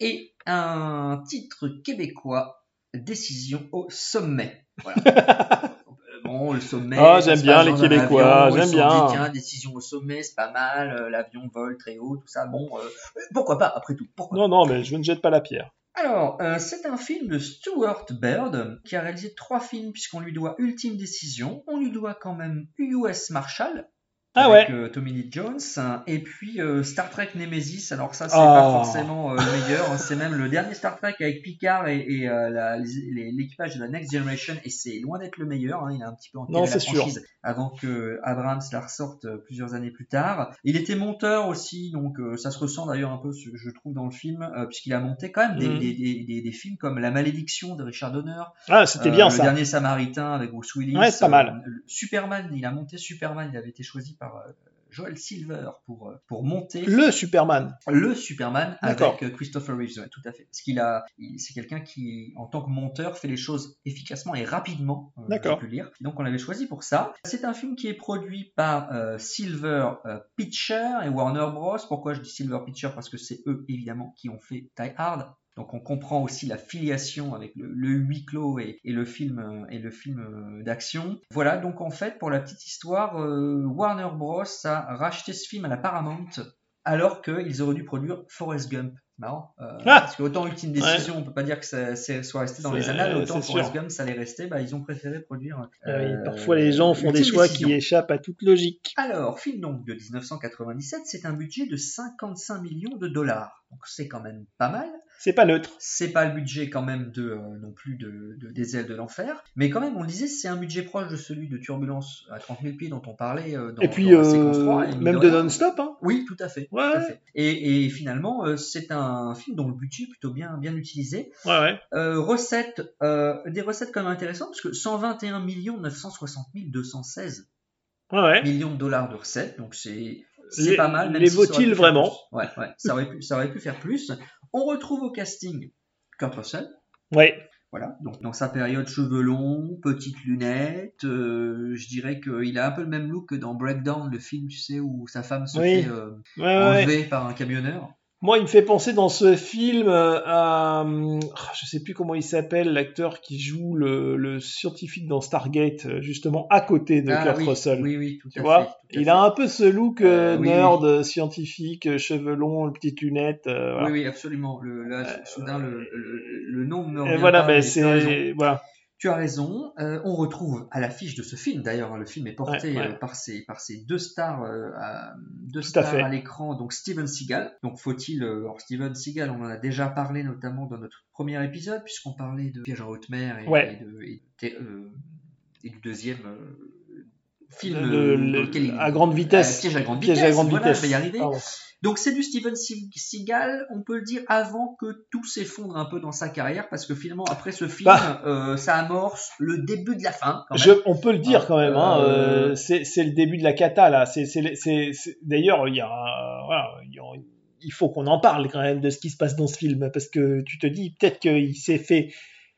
Speaker 10: Et un titre québécois, Décision au sommet. Voilà. Bon, le sommet.
Speaker 11: Ah, j'aime bien les Québécois,
Speaker 10: avion,
Speaker 11: j'aime
Speaker 10: ils
Speaker 11: bien.
Speaker 10: sont dit, tiens, décision au sommet, c'est pas mal, euh, l'avion vole très haut, tout ça. Bon, euh, pourquoi pas, après tout. Pourquoi
Speaker 11: Non, non, mais je ne jette pas la pierre.
Speaker 10: Alors, euh, c'est un film de Stuart Baird qui a réalisé trois films puisqu'on lui doit Ultime Décision, on lui doit quand même U S Marshal.
Speaker 11: Ah
Speaker 10: avec
Speaker 11: ouais.
Speaker 10: euh, Tommy Lee Jones, hein, et puis euh, Star Trek Nemesis. Alors ça c'est
Speaker 11: Oh.
Speaker 10: pas forcément euh, le meilleur, hein, c'est même le dernier Star Trek avec Picard et, et euh, la, les, l'équipage de la Next Generation, et c'est loin d'être le meilleur, hein, il a un petit peu enterré
Speaker 11: Non,
Speaker 10: la
Speaker 11: c'est sûr.
Speaker 10: franchise avant que Abrams la ressorte euh, plusieurs années plus tard. Il était monteur aussi, donc euh, ça se ressent d'ailleurs un peu, je trouve, dans le film, euh, puisqu'il a monté quand même des,
Speaker 11: Mhm.
Speaker 10: des, des, des, des films comme La Malédiction de Richard Donner,
Speaker 11: Ah, c'était
Speaker 10: euh,
Speaker 11: bien
Speaker 10: Le
Speaker 11: ça.
Speaker 10: Dernier Samaritain avec Bruce Willis,
Speaker 11: Ouais, c'est pas mal.
Speaker 10: euh, Superman, il a monté Superman, il avait été choisi par euh, Joel Silver pour, euh, pour monter
Speaker 11: Le Superman.
Speaker 10: le Superman
Speaker 11: D'accord.
Speaker 10: avec euh, Christopher Reeves, ouais, tout à fait. Parce qu'il a, il- c'est quelqu'un qui, en tant que monteur, fait les choses efficacement et rapidement. euh,
Speaker 11: D'accord.
Speaker 10: j'ai pu lire. Donc on l'avait choisi pour ça. C'est un film qui est produit par euh, Silver euh, Pictures et Warner Bros. Pourquoi je dis Silver Pictures? Parce que c'est eux évidemment qui ont fait Die Hard. Donc on comprend aussi la filiation avec le, le huis clos et, et le film euh, et le film euh, d'action. Voilà, donc en fait, pour la petite histoire, euh, Warner Bros a racheté ce film à la Paramount alors qu'ils auraient dû produire Forrest Gump. Marrant. Euh,
Speaker 11: Ah.
Speaker 10: Parce que autant Ultime Décision, on peut pas dire que ça, c'est- soit resté dans les
Speaker 11: C'est-
Speaker 10: annales, autant
Speaker 11: c'est
Speaker 10: Forrest
Speaker 11: sûr.
Speaker 10: Gump, ça allait rester. Bah, ils ont préféré produire.
Speaker 11: Oui,
Speaker 10: euh,
Speaker 11: parfois les gens font des
Speaker 10: Ultime
Speaker 11: choix
Speaker 10: Décision.
Speaker 11: qui échappent à toute logique.
Speaker 10: Alors, film donc de dix-neuf cent quatre-vingt-dix-sept, c'est un budget de cinquante-cinq millions de dollars. Donc c'est quand même pas mal.
Speaker 11: C'est pas neutre.
Speaker 10: C'est pas le budget quand même de euh, non plus de, de des ailes de l'enfer, mais quand même on le disait, c'est un budget proche de celui de Turbulence à trente mille pieds dont on parlait euh, dans,
Speaker 11: Et puis,
Speaker 10: dans la séquence
Speaker 11: euh,
Speaker 10: trois, et mine
Speaker 11: même
Speaker 10: de
Speaker 11: de
Speaker 10: rien-
Speaker 11: non-stop, hein.
Speaker 10: Oui, tout à fait.
Speaker 11: Ouais.
Speaker 10: Tout à fait. Et, et finalement, euh, c'est un film dont le budget est plutôt bien bien utilisé.
Speaker 11: Ouais, ouais.
Speaker 10: Euh, recettes, euh, des recettes quand même intéressantes parce que cent vingt et un millions neuf cent soixante mille deux cent seize
Speaker 11: Ouais, ouais.
Speaker 10: millions de dollars de recettes, donc c'est c'est
Speaker 11: Les-
Speaker 10: pas mal. Même
Speaker 11: les
Speaker 10: si ça aurait
Speaker 11: vaut-il
Speaker 10: pu faire
Speaker 11: vraiment?
Speaker 10: plus. Ouais, ouais, ça aurait pu, ça aurait pu faire plus. On retrouve au casting Kurt Russell.
Speaker 11: Ouais.
Speaker 10: Voilà, donc dans sa période cheveux longs, petites lunettes, euh, je dirais qu'il a un peu le même look que dans Breakdown, le film, tu sais, où sa femme se
Speaker 11: Oui.
Speaker 10: fait euh,
Speaker 11: Ouais, ouais,
Speaker 10: enlever
Speaker 11: ouais.
Speaker 10: par un camionneur.
Speaker 11: Moi, il me fait penser dans ce film euh, à, euh, je sais plus comment il s'appelle, l'acteur qui joue le, le scientifique dans Stargate, euh, justement à côté de
Speaker 10: Ah
Speaker 11: Kurt
Speaker 10: oui,
Speaker 11: Russell.
Speaker 10: oui, oui, tout
Speaker 11: Tu
Speaker 10: à
Speaker 11: vois,
Speaker 10: fait, tout à
Speaker 11: il
Speaker 10: fait.
Speaker 11: a un peu ce look euh,
Speaker 10: Euh, oui,
Speaker 11: nerd, euh, scientifique, euh, cheveux longs, petites lunettes. euh, voilà.
Speaker 10: Oui, oui, absolument. Le, là, soudain, le, le, le nom ne me
Speaker 11: Et
Speaker 10: revient
Speaker 11: voilà,
Speaker 10: pas,
Speaker 11: ben
Speaker 10: mais tu as raison.
Speaker 11: c'est voilà.
Speaker 10: Tu as raison. Euh, on retrouve à l'affiche de ce film, d'ailleurs, hein, le film est porté
Speaker 11: Ouais, ouais.
Speaker 10: euh, par ces par ces deux stars, euh, à, deux
Speaker 11: Tout à
Speaker 10: stars
Speaker 11: fait.
Speaker 10: à l'écran. Donc Steven Seagal. Donc faut-il, euh, alors Steven Seagal, on en a déjà parlé notamment dans notre premier épisode puisqu'on parlait de Piège en haute mer et,
Speaker 11: Ouais.
Speaker 10: et, de, et, de- euh, et du deuxième euh, film
Speaker 11: De-
Speaker 10: euh,
Speaker 11: le-
Speaker 10: dans lequel il-
Speaker 11: à grande vitesse.
Speaker 10: Euh, Piège à grande
Speaker 11: Piège
Speaker 10: vitesse.
Speaker 11: à grande
Speaker 10: voilà,
Speaker 11: vitesse.
Speaker 10: je vais y arriver.
Speaker 11: Pardon.
Speaker 10: Donc c'est du Steven Se- Seagal, on peut le dire, avant que tout s'effondre un peu dans sa carrière, parce que finalement après ce film,
Speaker 11: Bah.
Speaker 10: euh, ça amorce le début de la fin. Quand même.
Speaker 11: Je, on peut le dire
Speaker 10: Ah,
Speaker 11: quand même. Hein,
Speaker 10: euh,
Speaker 11: euh, c'est, c'est le début de la cata là. C'est, c'est, c'est, c'est- D'ailleurs, il y a, un- voilà, il y a- il faut qu'on en parle quand même de ce qui se passe dans ce film, parce que tu te dis peut-être qu'il s'est fait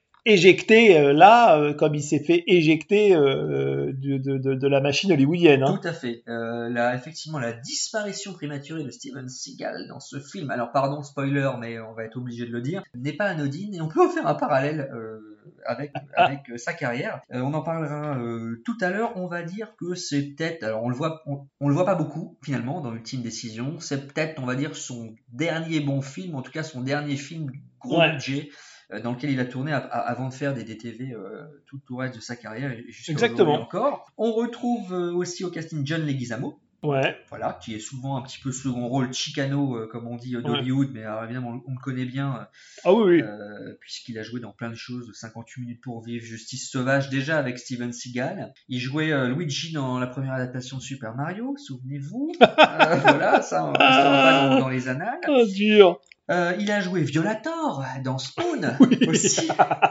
Speaker 11: éjecter euh, là, euh, comme il s'est fait éjecter euh, de, de, de, de la machine hollywoodienne. Hein.
Speaker 10: Tout à fait. Euh, là, effectivement, la disparition prématurée de Steven Seagal dans ce film, alors pardon, spoiler, mais on va être obligé de le dire, n'est pas anodine et on peut faire un parallèle euh, avec, avec euh, sa carrière. Euh, on en parlera euh, tout à l'heure. On va dire que c'est peut-être, alors on le voit, on, on le voit pas beaucoup finalement dans Ultime Décision. C'est peut-être, on va dire, son dernier bon film, en tout cas son dernier film gros
Speaker 11: Ouais.
Speaker 10: budget. euh, Dans lequel il a tourné a- a- avant de faire des D T V euh, tout au reste de sa carrière et jusqu'à
Speaker 11: Exactement.
Speaker 10: aujourd'hui encore. On retrouve euh, aussi au casting John Leguizamo,
Speaker 11: Ouais.
Speaker 10: voilà, qui est souvent un petit peu second rôle Chicano, euh, comme on dit euh, d'Hollywood, mais alors, évidemment on, on le connaît bien
Speaker 11: Ah oui, oui.
Speaker 10: euh, puisqu'il a joué dans plein de choses, cinquante-huit minutes pour vivre, Justice sauvage déjà avec Steven Seagal. Il jouait euh, Luigi dans la première adaptation de Super Mario, souvenez-vous. Euh, voilà, ça on ne pas dans, dans les annales.
Speaker 11: Oh, dur.
Speaker 10: Euh, il a joué Violator dans Spawn aussi.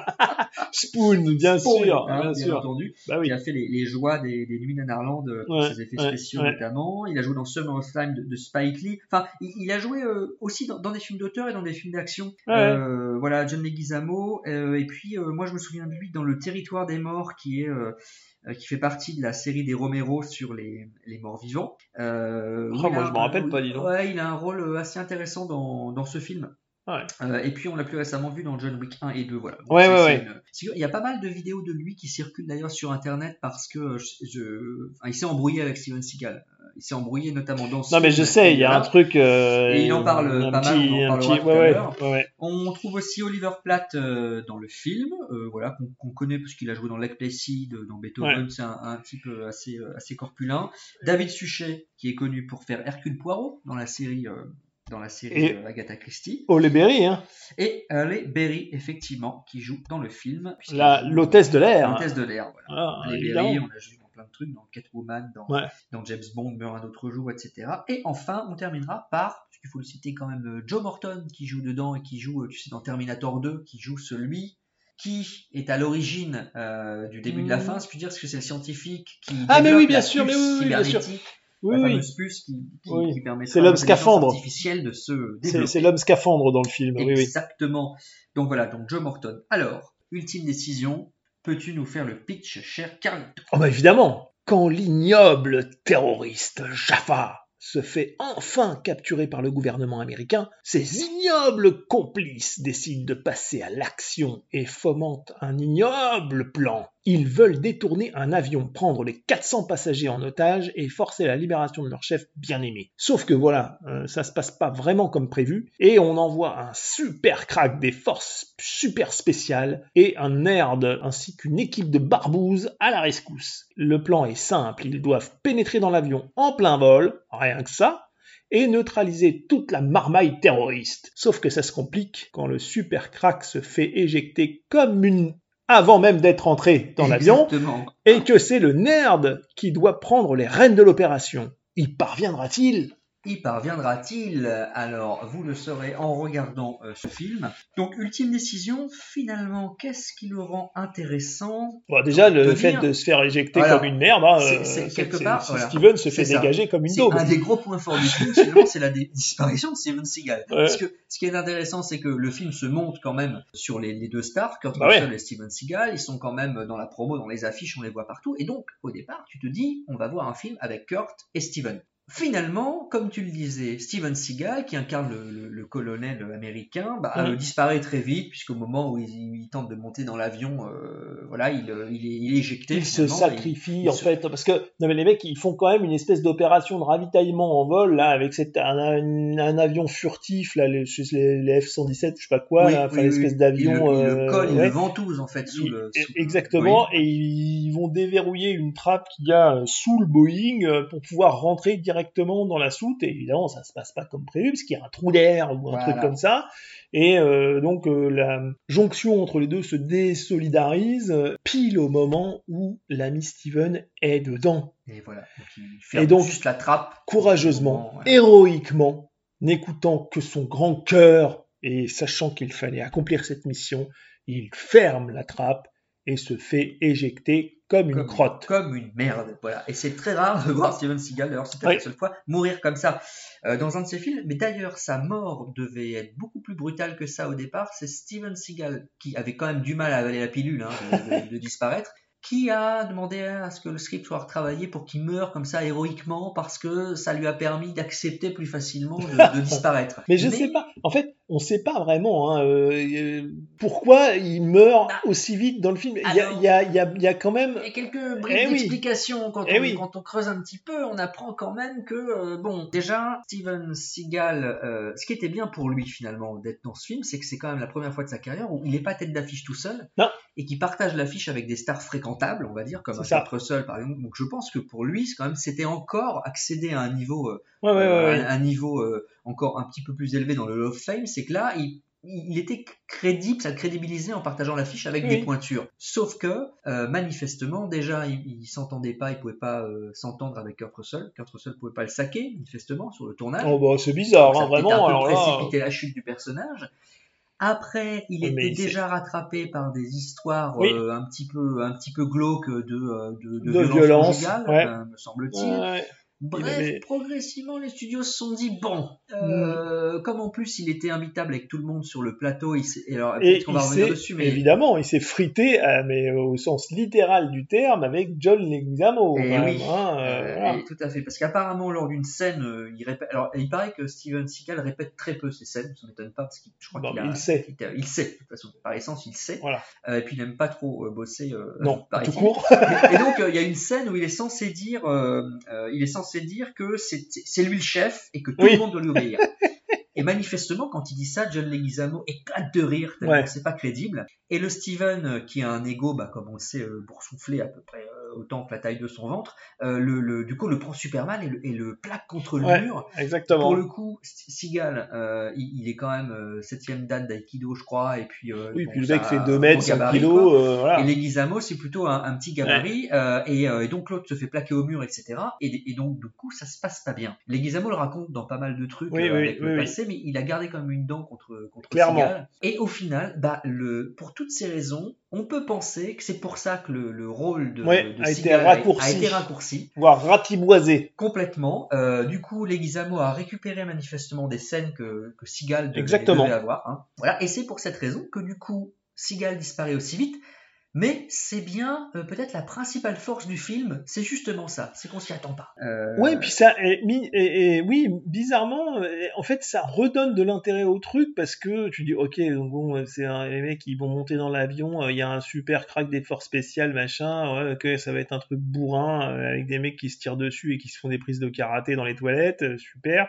Speaker 11: Spoon, bien
Speaker 10: Spawn,
Speaker 11: sûr,
Speaker 10: hein,
Speaker 11: bien
Speaker 10: bien
Speaker 11: sûr.
Speaker 10: entendu.
Speaker 11: Bah oui.
Speaker 10: Il a fait les, les joies des, des Nuits Nanarland, euh, pour
Speaker 11: Ouais,
Speaker 10: ses effets
Speaker 11: ouais,
Speaker 10: spéciaux
Speaker 11: ouais.
Speaker 10: notamment. Il a joué dans Summer of Time de, de Spike Lee. Enfin, il, il a joué euh, aussi dans, dans des films d'auteur et dans des films d'action.
Speaker 11: Ouais.
Speaker 10: Euh, voilà, John Leguizamo. Euh, et puis, euh, moi, je me souviens de lui dans Le Territoire des Morts, qui est euh, euh, qui fait partie de la série des Romero sur les, les morts vivants. Euh,
Speaker 11: Oh,
Speaker 10: où il
Speaker 11: moi,
Speaker 10: a
Speaker 11: je
Speaker 10: un-
Speaker 11: m'en rappelle pas, dis donc.
Speaker 10: Ouais, il a un rôle assez intéressant dans, dans ce film.
Speaker 11: Ouais.
Speaker 10: Euh, et puis on l'a plus récemment vu dans John Wick un et deux, voilà. Donc,
Speaker 11: ouais,
Speaker 10: c'est,
Speaker 11: ouais,
Speaker 10: c'est
Speaker 11: ouais.
Speaker 10: Une... C'est... Il y a pas mal de vidéos de lui qui circulent d'ailleurs sur internet parce que je... Je... Enfin, il s'est embrouillé avec Steven Seagal. Il s'est embrouillé notamment dans ce
Speaker 11: Non mais je sais, il y a voilà. un truc. Euh,
Speaker 10: et il en parle
Speaker 11: un
Speaker 10: pas
Speaker 11: petit,
Speaker 10: mal, on en
Speaker 11: un
Speaker 10: parlera
Speaker 11: petit...
Speaker 10: tout
Speaker 11: ouais,
Speaker 10: à
Speaker 11: ouais,
Speaker 10: l'heure.
Speaker 11: ouais, ouais.
Speaker 10: On trouve aussi Oliver Platt euh, dans le film, euh, voilà, qu'on, qu'on connaît parce qu'il a joué dans Lake Placid, dans Beethoven, ouais. C'est un, un type assez, assez corpulent. David Suchet, qui est connu pour faire Hercule Poirot dans la série... Euh, dans la série euh, Agatha Christie.
Speaker 11: Halle Berry, hein.
Speaker 10: Et Halle Berry, effectivement, qui joue dans le film.
Speaker 11: La, l'hôtesse de l'air.
Speaker 10: L'hôtesse de l'air, voilà. Ah, Halle Berry, on l'a vu dans plein de trucs, dans Catwoman, dans, ouais. dans James Bond, Meurt un autre jour, et cetera. Et enfin, on terminera par, parce qu'il faut le citer quand même, Joe Morton, qui joue dedans et qui joue, tu sais, dans Terminator deux, qui joue celui qui est à l'origine euh, du début mmh. de la fin, c'est-à-dire que c'est le scientifique qui
Speaker 11: ah, mais oui, bien
Speaker 10: la
Speaker 11: sûr, mais oui, oui, bien sûr.
Speaker 10: Oui,
Speaker 11: la
Speaker 10: oui.
Speaker 11: fameuse
Speaker 10: puce qui, qui,
Speaker 11: oui.
Speaker 10: qui permet
Speaker 11: c'est l'homme scaphandre
Speaker 10: artificielle de se développer.
Speaker 11: C'est, c'est l'homme scaphandre dans le film.
Speaker 10: Exactement.
Speaker 11: Oui, oui.
Speaker 10: Donc voilà, donc Joe Morton. Alors, ultime décision, peux-tu nous faire le pitch, cher Carlito ?
Speaker 11: Oh bah évidemment. Quand l'ignoble terroriste Jaffa se fait enfin capturer par le gouvernement américain, ses ignobles complices décident de passer à l'action et fomentent un ignoble plan. Ils veulent détourner un avion, prendre les quatre cents passagers en otage et forcer la libération de leur chef bien-aimé. Sauf que voilà, euh, ça se passe pas vraiment comme prévu, et on envoie un super crack des forces super spéciales et un nerd ainsi qu'une équipe de barbouzes à la rescousse. Le plan est simple, ils doivent pénétrer dans l'avion en plein vol, rien que ça, et neutraliser toute la marmaille terroriste. Sauf que ça se complique quand le super crack se fait éjecter comme une... avant même d'être entré dans l'avion, et que c'est le nerd qui doit prendre les rênes de l'opération. Y parviendra-t-il ?
Speaker 10: Y parviendra-t-il ? Alors, vous le saurez en regardant euh, ce film. Donc, ultime décision, finalement, qu'est-ce qui le rend intéressant ?
Speaker 11: Bon, déjà, le de fait dire... de se faire éjecter voilà. comme une merde, hein,
Speaker 10: c'est, c'est, c'est, quelque
Speaker 11: c'est,
Speaker 10: part,
Speaker 11: c'est,
Speaker 10: voilà.
Speaker 11: Steven se fait
Speaker 10: c'est
Speaker 11: dégager
Speaker 10: ça.
Speaker 11: comme une
Speaker 10: c'est
Speaker 11: daube.
Speaker 10: Un des gros points forts du film, finalement, c'est la dé- disparition de Steven Seagal. Ouais. Parce que ce qui est intéressant, c'est que le film se monte quand même sur les, les deux stars, Kurt bah Russell ouais. et Steven Seagal. Ils sont quand même dans la promo, dans les affiches, on les voit partout. Et donc, au départ, tu te dis, on va voir un film avec Kurt et Steven. Finalement, comme tu le disais, Steven Seagal, qui incarne le, le, le colonel américain, bah, mmh. euh, disparaît très vite, puisqu'au moment où il, il tente de monter dans l'avion, euh, voilà, il, il, est, il est éjecté.
Speaker 11: Il se sacrifie, il, en il fait, se... parce que non, mais les mecs, ils font quand même une espèce d'opération de ravitaillement en vol, là, avec cette, un, un, un avion furtif, là, les, les, les F cent dix-sept, je sais pas quoi,
Speaker 10: oui,
Speaker 11: là,
Speaker 10: oui,
Speaker 11: l'espèce
Speaker 10: oui.
Speaker 11: d'avion.
Speaker 10: Il, il
Speaker 11: euh,
Speaker 10: le colle, il
Speaker 11: ouais.
Speaker 10: le ventouse, en fait, sous
Speaker 11: il,
Speaker 10: le... Sous
Speaker 11: exactement,
Speaker 10: oui.
Speaker 11: et ils vont déverrouiller une trappe qu'il y a sous le Boeing pour pouvoir rentrer directement directement dans la soute, et évidemment ça se passe pas comme prévu parce qu'il y a un trou d'air ou un voilà. truc comme ça, et euh, donc euh, la jonction entre les deux se désolidarise euh, pile au moment où l'ami Steven est dedans.
Speaker 10: Et voilà, donc il ferme
Speaker 11: et donc,
Speaker 10: juste la trappe
Speaker 11: courageusement,
Speaker 10: moment, voilà.
Speaker 11: héroïquement, n'écoutant que son grand cœur et sachant qu'il fallait accomplir cette mission, il ferme la trappe et se fait éjecter comme une
Speaker 10: comme,
Speaker 11: crotte.
Speaker 10: Comme une merde, voilà. Et c'est très rare de voir Steven Seagal, d'ailleurs, c'est peut-être oui. la seule fois, mourir comme ça euh, dans un de ses films. Mais d'ailleurs, sa mort devait être beaucoup plus brutale que ça au départ. C'est Steven Seagal, qui avait quand même du mal à avaler la pilule, hein, de, de, de disparaître, qui a demandé à ce que le script soit retravaillé pour qu'il meure comme ça héroïquement, parce que ça lui a permis d'accepter plus facilement de, de disparaître.
Speaker 11: Mais je Mais... sais pas, en fait, on sait pas vraiment hein, euh, pourquoi il meurt ah. aussi vite dans le film. Il y a, il y a, il y a, il y a quand même...
Speaker 10: Il y a quelques briques eh d'explications. Oui. Quand, eh on, oui. quand on creuse un petit peu, on apprend quand même que, euh, bon, déjà, Steven Seagal, euh, ce qui était bien pour lui finalement d'être dans ce film, c'est que c'est quand même la première fois de sa carrière où il n'est pas tête d'affiche tout seul,
Speaker 11: non.
Speaker 10: et qu'il partage l'affiche avec des stars fréquentables, on va dire, comme Kurt Russell par exemple. Donc je pense que pour lui, c'est quand même, c'était encore accéder à un niveau, euh,
Speaker 11: ouais, ouais,
Speaker 10: euh,
Speaker 11: ouais,
Speaker 10: un, un niveau euh, encore un petit peu plus élevé dans le Hall of Fame, c'est que là, il il était crédible, ça le crédibilisait en partageant l'affiche avec oui. des pointures. Sauf que, euh, manifestement, déjà, il, il s'entendait pas, il pouvait pas euh, s'entendre avec Kurt Russell. Kurt Russell pouvait pas le saquer, manifestement, sur le tournage.
Speaker 11: Oh bah c'est bizarre,
Speaker 10: ça
Speaker 11: hein, vraiment.
Speaker 10: Ça a un
Speaker 11: alors
Speaker 10: peu
Speaker 11: là...
Speaker 10: précipité la chute du personnage. Après, il
Speaker 11: oui,
Speaker 10: était déjà c'est... rattrapé par des histoires
Speaker 11: oui.
Speaker 10: euh, un petit peu, un petit peu glauques de, de, de,
Speaker 11: de
Speaker 10: violence,
Speaker 11: violence
Speaker 10: conjugale,
Speaker 11: ouais.
Speaker 10: euh, me semble-t-il.
Speaker 11: Ouais.
Speaker 10: Bref,
Speaker 11: avait...
Speaker 10: progressivement, les studios se sont dit, bon, euh, mmh. comme en plus il était imbitable avec tout le monde sur le plateau, il s'est... alors
Speaker 11: et
Speaker 10: peut-être qu'on va revenir dessus, mais...
Speaker 11: évidemment, il s'est frité, euh, mais au sens littéral du terme, avec John Leguizamo.
Speaker 10: Et
Speaker 11: quand
Speaker 10: oui,
Speaker 11: même, hein, euh,
Speaker 10: euh,
Speaker 11: voilà.
Speaker 10: et tout à fait, parce qu'apparemment, lors d'une scène, euh, il répète... Alors, il paraît que Steven Seagal répète très peu ses scènes, ça m'étonne pas, parce que je crois
Speaker 11: bon,
Speaker 10: qu'il a...
Speaker 11: Il sait.
Speaker 10: Il, il sait, de toute façon, par essence, il sait.
Speaker 11: Voilà.
Speaker 10: Euh, et puis, il n'aime pas trop euh, bosser. Euh,
Speaker 11: non, tout court.
Speaker 10: et, et donc, il euh, y a une scène où il est censé dire, euh, euh, il est censé dire que c'est, c'est lui le chef et que tout
Speaker 11: oui.
Speaker 10: le monde doit lui obéir. Et manifestement, quand il dit ça, John Leguizamo éclate de rire, tellement ouais. c'est pas crédible. Et le Steven, euh, qui a un ego, bah, comme on le sait, euh, boursouflé à peu près euh, autant que la taille de son ventre, euh, le, le, du coup, le prend super mal et le, et le plaque contre le
Speaker 11: ouais,
Speaker 10: mur.
Speaker 11: Exactement.
Speaker 10: Pour le coup, Seagal, euh, il, il est quand même euh, septième dan d'Aikido, je crois, et puis... Euh,
Speaker 11: oui,
Speaker 10: bon,
Speaker 11: puis le
Speaker 10: ça,
Speaker 11: mec fait deux mètres, cent
Speaker 10: gabarit,
Speaker 11: kilos, euh, voilà.
Speaker 10: Et Leguizamo, c'est plutôt un, un petit gabarit, ouais. euh, et, euh, et donc l'autre se fait plaquer au mur, et cetera. Et, et donc, du coup, ça se passe pas bien. Leguizamo le raconte dans pas mal de trucs
Speaker 11: oui,
Speaker 10: euh,
Speaker 11: oui,
Speaker 10: avec
Speaker 11: oui,
Speaker 10: le
Speaker 11: oui.
Speaker 10: passé, mais il a gardé quand même une dent contre, contre
Speaker 11: Clairement.
Speaker 10: Seagal. Et au final, bah, le, pour toutes ces raisons, on peut penser que c'est pour ça que le, le rôle de,
Speaker 11: ouais,
Speaker 10: de
Speaker 11: a,
Speaker 10: Seagal
Speaker 11: été raccourci,
Speaker 10: a, a été raccourci.
Speaker 11: Voire ratiboisé.
Speaker 10: Complètement. Euh, du coup, Leguizamo a récupéré manifestement des scènes que, que Seagal devait,
Speaker 11: Exactement.
Speaker 10: devait avoir. Hein. Voilà. Et c'est pour cette raison que du coup, Seagal disparaît aussi vite. Mais c'est bien, euh, peut-être la principale force du film, c'est justement ça, c'est qu'on s'y attend pas.
Speaker 11: Euh... Ouais, puis ça, et, et, et oui, bizarrement, en fait, ça redonne de l'intérêt au truc parce que tu dis, ok, donc bon, c'est un, les mecs qui vont monter dans l'avion, il y a un super crack des forces spéciales, machin, ouais, ok, ça va être un truc bourrin euh, avec des mecs qui se tirent dessus et qui se font des prises de karaté dans les toilettes, euh, super.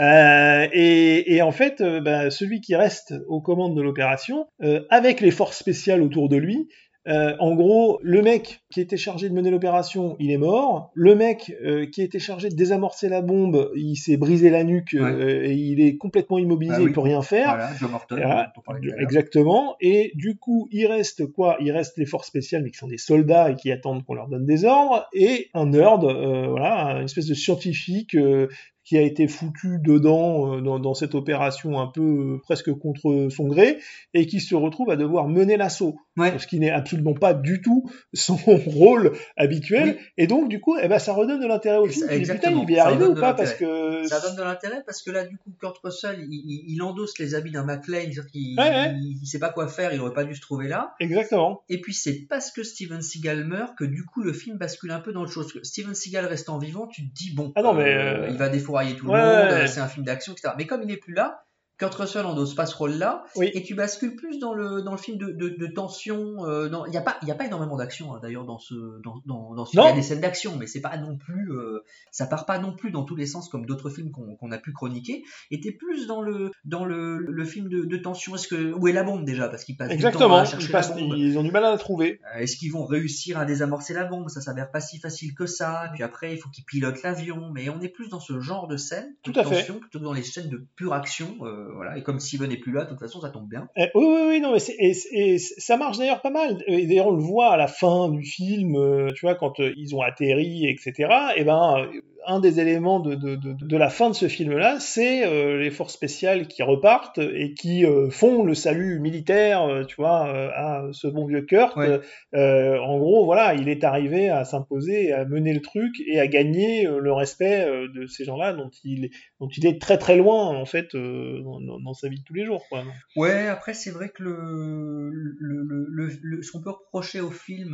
Speaker 11: euh, et, et en fait, euh, bah, celui qui reste aux commandes de l'opération, euh, avec les forces spéciales autour de lui. Euh, en gros, le mec qui était chargé de mener l'opération, il est mort. Le mec euh, qui était chargé de désamorcer la bombe, il s'est brisé la nuque ouais. euh, et il est complètement immobilisé, ah, oui. il peut rien faire.
Speaker 10: Voilà, Joe Morton.
Speaker 11: Voilà, exactement. Et du coup, il reste quoi ? Il reste les forces spéciales, mais qui sont des soldats et qui attendent qu'on leur donne des ordres, et un nerd, euh, voilà, une espèce de scientifique. Euh, qui a été foutu dedans euh, dans, dans cette opération un peu euh, presque contre son gré, et qui se retrouve à devoir mener l'assaut,
Speaker 10: ouais.
Speaker 11: ce qui n'est absolument pas du tout son rôle habituel, oui. et donc du coup, eh ben, ça redonne de l'intérêt au film. Putain, il va y arriver ou pas parce que...
Speaker 10: Ça donne de l'intérêt parce que là, du coup, Kurt Russell, il, il, il endosse les habits d'un McClane, c'est-à-dire qu'il
Speaker 11: ouais, ouais.
Speaker 10: il, il sait pas quoi faire, il aurait pas dû se trouver là.
Speaker 11: Exactement.
Speaker 10: Et puis c'est parce que Steven Seagal meurt que du coup le film bascule un peu dans autre chose. Steven Seagal restant vivant, tu te dis bon,
Speaker 11: ah non, mais
Speaker 10: euh, euh... il va défourailler tout le
Speaker 11: ouais,
Speaker 10: monde,
Speaker 11: ouais.
Speaker 10: c'est un film d'action, et cetera. Mais comme il n'est plus là, Kurt Russell endosse pas ce rôle-là,
Speaker 11: oui.
Speaker 10: et tu bascules plus dans le dans le film de, de, de tension. Euh, il y a pas il y a pas énormément d'action hein, d'ailleurs dans ce dans dans, dans ce il y a des scènes d'action, mais c'est pas non plus euh, ça part pas non plus dans tous les sens comme d'autres films qu'on, qu'on a pu chroniquer. Et t'es plus dans le dans le, le film de, de tension. Est-ce que où est la bombe déjà parce qu'ils passent
Speaker 11: exactement
Speaker 10: du temps à chercher
Speaker 11: ils, passent,
Speaker 10: la bombe.
Speaker 11: Ils ont du mal à la trouver.
Speaker 10: Euh, est-ce qu'ils vont réussir à désamorcer la bombe? Ça s'avère pas si facile que ça. Puis après il faut qu'ils pilotent l'avion. Mais on est plus dans ce genre de scène
Speaker 11: tout
Speaker 10: de
Speaker 11: à
Speaker 10: tension
Speaker 11: fait.
Speaker 10: plutôt que dans les scènes de pure action. Euh, voilà. Et comme Steven n'est plus là, de toute façon, ça tombe bien.
Speaker 11: Eh, oui, oui, oui, non, mais c'est, et, et ça marche d'ailleurs pas mal. Et d'ailleurs, on le voit à la fin du film, euh, tu vois, quand euh, ils ont atterri, et cetera. Et ben, euh, un des éléments de, de, de, de la fin de ce film-là, c'est euh, les forces spéciales qui repartent et qui euh, font le salut militaire, euh, tu vois, euh, à ce bon vieux Kurt.
Speaker 10: Ouais.
Speaker 11: Euh, en gros, voilà, il est arrivé à s'imposer, à mener le truc et à gagner euh, le respect euh, de ces gens-là dont il, dont il est très très loin, en fait, euh, dans, dans sa vie de tous les jours, quoi.
Speaker 10: Ouais, après, c'est vrai que le, le, le, le, le ce qu'on peut reprocher au film,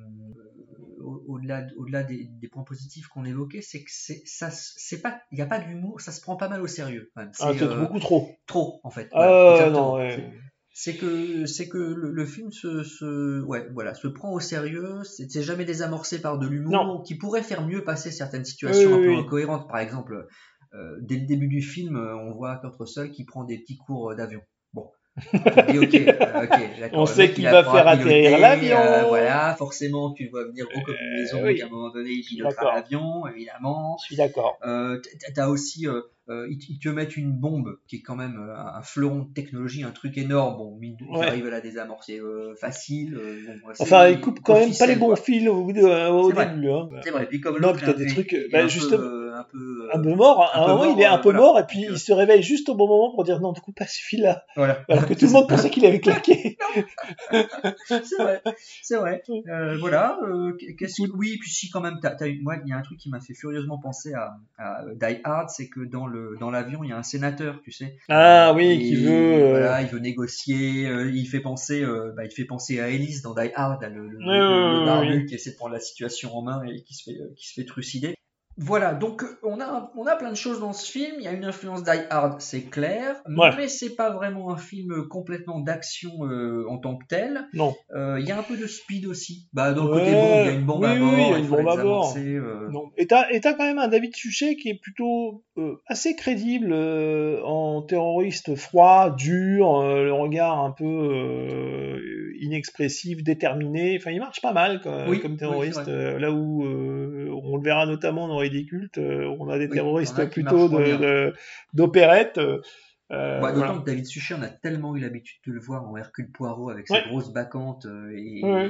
Speaker 10: euh, au-delà, au-delà des, des points positifs qu'on évoquait, c'est que c'est, ça, c'est pas, il n'y a pas d'humour, ça se prend pas mal au sérieux. Quand même.
Speaker 11: C'est, ah, c'est euh, beaucoup trop.
Speaker 10: Trop, en fait.
Speaker 11: Voilà, euh, non, ouais.
Speaker 10: c'est, c'est que, c'est que le, le film se, se, ouais, voilà, se prend au sérieux, c'est, c'est jamais désamorcé par de l'humour,
Speaker 11: non.
Speaker 10: qui pourrait faire mieux passer certaines situations
Speaker 11: oui,
Speaker 10: un
Speaker 11: oui,
Speaker 10: peu
Speaker 11: oui.
Speaker 10: incohérentes. Par exemple, euh, dès le début du film, on voit Kurt Russell qui prend des petits cours d'avion. Bon. Tu te dis, ok, euh, ok, d'accord.
Speaker 11: On sait qu'il va faire atterrir l'avion.
Speaker 10: Euh, voilà, forcément, tu le vois venir gros comme une maison,
Speaker 11: euh, oui.
Speaker 10: qu'à un moment donné, il pilotera l'avion, évidemment.
Speaker 11: Je suis d'accord.
Speaker 10: Euh, t'as aussi, euh, euh, ils, ils te mettent une bombe qui est quand même euh, un fleuron de technologie, un truc énorme. Bon, ils
Speaker 11: ouais.
Speaker 10: arrivent à la désamorcer euh, facile. Euh, bon,
Speaker 11: enfin, ils coupent quand même pas les bons
Speaker 10: quoi.
Speaker 11: fils au, euh, au
Speaker 10: c'est
Speaker 11: début. Hein.
Speaker 10: C'est vrai. Puis comme
Speaker 11: non,
Speaker 10: l'autre,
Speaker 11: puis t'as des
Speaker 10: peu,
Speaker 11: trucs.
Speaker 10: il
Speaker 11: Bah,
Speaker 10: un
Speaker 11: justement.
Speaker 10: peu, euh, un peu...
Speaker 11: Un peu mort, à un moment il est un peu
Speaker 10: voilà.
Speaker 11: mort, et puis
Speaker 10: Donc,
Speaker 11: il se réveille juste au bon moment pour dire non, du coup pas celui-là.
Speaker 10: Voilà.
Speaker 11: Alors que tout le monde pensait qu'il avait claqué.
Speaker 10: C'est vrai, c'est vrai. Euh, voilà. Euh, qu'est-ce que... Oui, puis si quand même, t'as, t'as eu... moi il y a un truc qui m'a fait furieusement penser à, à Die Hard, c'est que dans le dans l'avion il y a un sénateur, tu sais.
Speaker 11: Ah oui,
Speaker 10: et,
Speaker 11: qui veut. Euh...
Speaker 10: Voilà, il veut négocier. Euh, il fait penser, euh, bah, il fait penser à Ellis dans Die Hard, là, le, le,
Speaker 11: oui,
Speaker 10: le, le barbu
Speaker 11: oui.
Speaker 10: qui essaie de prendre la situation en main et qui se fait euh, qui se fait trucider. Voilà, donc on a, on a plein de choses dans ce film. Il y a une influence Die Hard, c'est clair,
Speaker 11: ouais.
Speaker 10: mais c'est pas vraiment un film complètement d'action euh, en tant que tel.
Speaker 11: Non.
Speaker 10: Euh, il y a un peu de speed aussi. Bah, dans le
Speaker 11: ouais.
Speaker 10: côté bon, il y a une bombe
Speaker 11: oui,
Speaker 10: à bord.
Speaker 11: Oui, il y a une
Speaker 10: il faut
Speaker 11: bombe
Speaker 10: les
Speaker 11: à bord.
Speaker 10: Avancer, euh...
Speaker 11: Non. Et t'as, et t'as quand même un David Suchet qui est plutôt euh, assez crédible euh, en terroriste froid, dur, euh, le regard un peu euh, inexpressif, déterminé. Enfin, il marche pas mal comme,
Speaker 10: oui,
Speaker 11: comme terroriste.
Speaker 10: Oui,
Speaker 11: euh, là où euh, on le verra notamment dans Ridicult, euh, on a des
Speaker 10: oui,
Speaker 11: terroristes
Speaker 10: a
Speaker 11: plutôt de, de, d'opérette. Euh,
Speaker 10: bah, d'autant
Speaker 11: voilà.
Speaker 10: que David Suchet, on a tellement eu l'habitude de le voir en Hercule Poirot avec ses
Speaker 11: ouais.
Speaker 10: grosses bacchantes euh, et,
Speaker 11: ouais.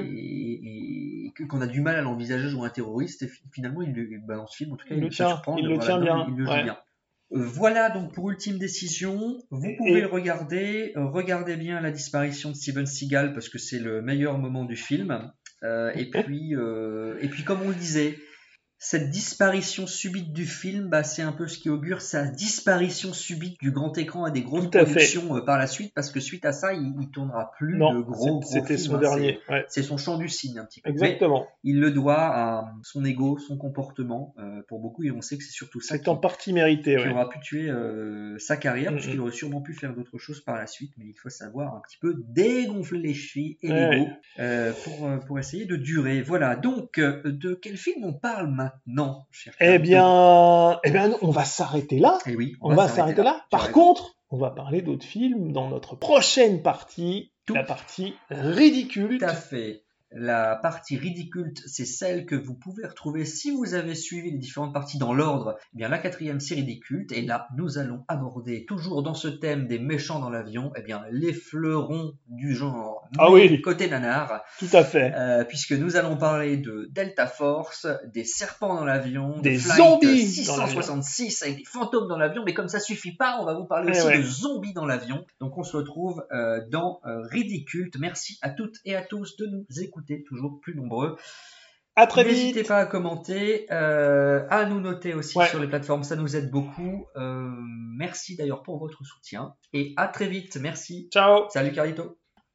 Speaker 10: et, et, et qu'on a du mal à l'envisager jouer un terroriste. Et finalement, il le, bah, dans ce film, en tout cas,
Speaker 11: il, il le tient,
Speaker 10: surprend.
Speaker 11: il le tient bien.
Speaker 10: Il le joue
Speaker 11: ouais.
Speaker 10: bien. Euh, voilà donc pour Ultime Décision. Vous pouvez et... le regarder. Euh, regardez bien la disparition de Steven Seagal parce que c'est le meilleur moment du film. Euh, et puis, euh, et puis comme on le disait. Cette disparition subite du film, bah, c'est un peu ce qui augure sa disparition subite du grand écran et des grosses productions par la suite, parce que suite à ça, il ne tournera plus
Speaker 11: non,
Speaker 10: de gros, gros
Speaker 11: c'était
Speaker 10: films.
Speaker 11: Son
Speaker 10: hein,
Speaker 11: dernier.
Speaker 10: C'est,
Speaker 11: ouais.
Speaker 10: c'est son chant du cygne un petit peu.
Speaker 11: Exactement.
Speaker 10: Mais il le doit à son ego, son comportement, euh, pour beaucoup, et on sait que c'est surtout ça
Speaker 11: c'est
Speaker 10: qui,
Speaker 11: en partie mérité,
Speaker 10: qui
Speaker 11: ouais.
Speaker 10: aura pu tuer euh, sa carrière, mm-hmm. puisqu'il aurait sûrement pu faire d'autres choses par la suite, mais il faut savoir un petit peu dégonfler les chevilles et ouais. l'ego euh, pour, pour essayer de durer. Voilà, donc de quel film on parle maintenant, cher
Speaker 11: Eh bien, eh bien, on va s'arrêter là.
Speaker 10: Eh oui,
Speaker 11: on, on va, va s'arrêter là. là. Par contre, on va parler d'autres films dans notre prochaine partie, Tout. la partie ridicule.
Speaker 10: Tout à fait. La partie ridicule, c'est celle que vous pouvez retrouver si vous avez suivi les différentes parties dans l'ordre. Eh bien, la quatrième, c'est ridicule. Et là, nous allons aborder, toujours dans ce thème des méchants dans l'avion, eh bien, les fleurons du genre
Speaker 11: ah oui.
Speaker 10: côté nanar.
Speaker 11: Tout à fait.
Speaker 10: Euh, puisque nous allons parler de Delta Force, des serpents dans l'avion,
Speaker 11: des
Speaker 10: de
Speaker 11: zombies
Speaker 10: six cent soixante-six avec des fantômes dans l'avion. Mais comme ça suffit pas, on va vous parler
Speaker 11: eh
Speaker 10: aussi
Speaker 11: ouais.
Speaker 10: de zombies dans l'avion. Donc, on se retrouve euh, dans euh, Ridicule. Merci à toutes et à tous de nous écouter. Toujours plus nombreux.
Speaker 11: À très
Speaker 10: N'hésitez
Speaker 11: vite.
Speaker 10: N'hésitez pas à commenter, euh, à nous noter aussi
Speaker 11: ouais.
Speaker 10: sur les plateformes, ça nous aide beaucoup. Euh, merci d'ailleurs pour votre soutien et à très vite. Merci.
Speaker 11: Ciao.
Speaker 10: Salut Carlito.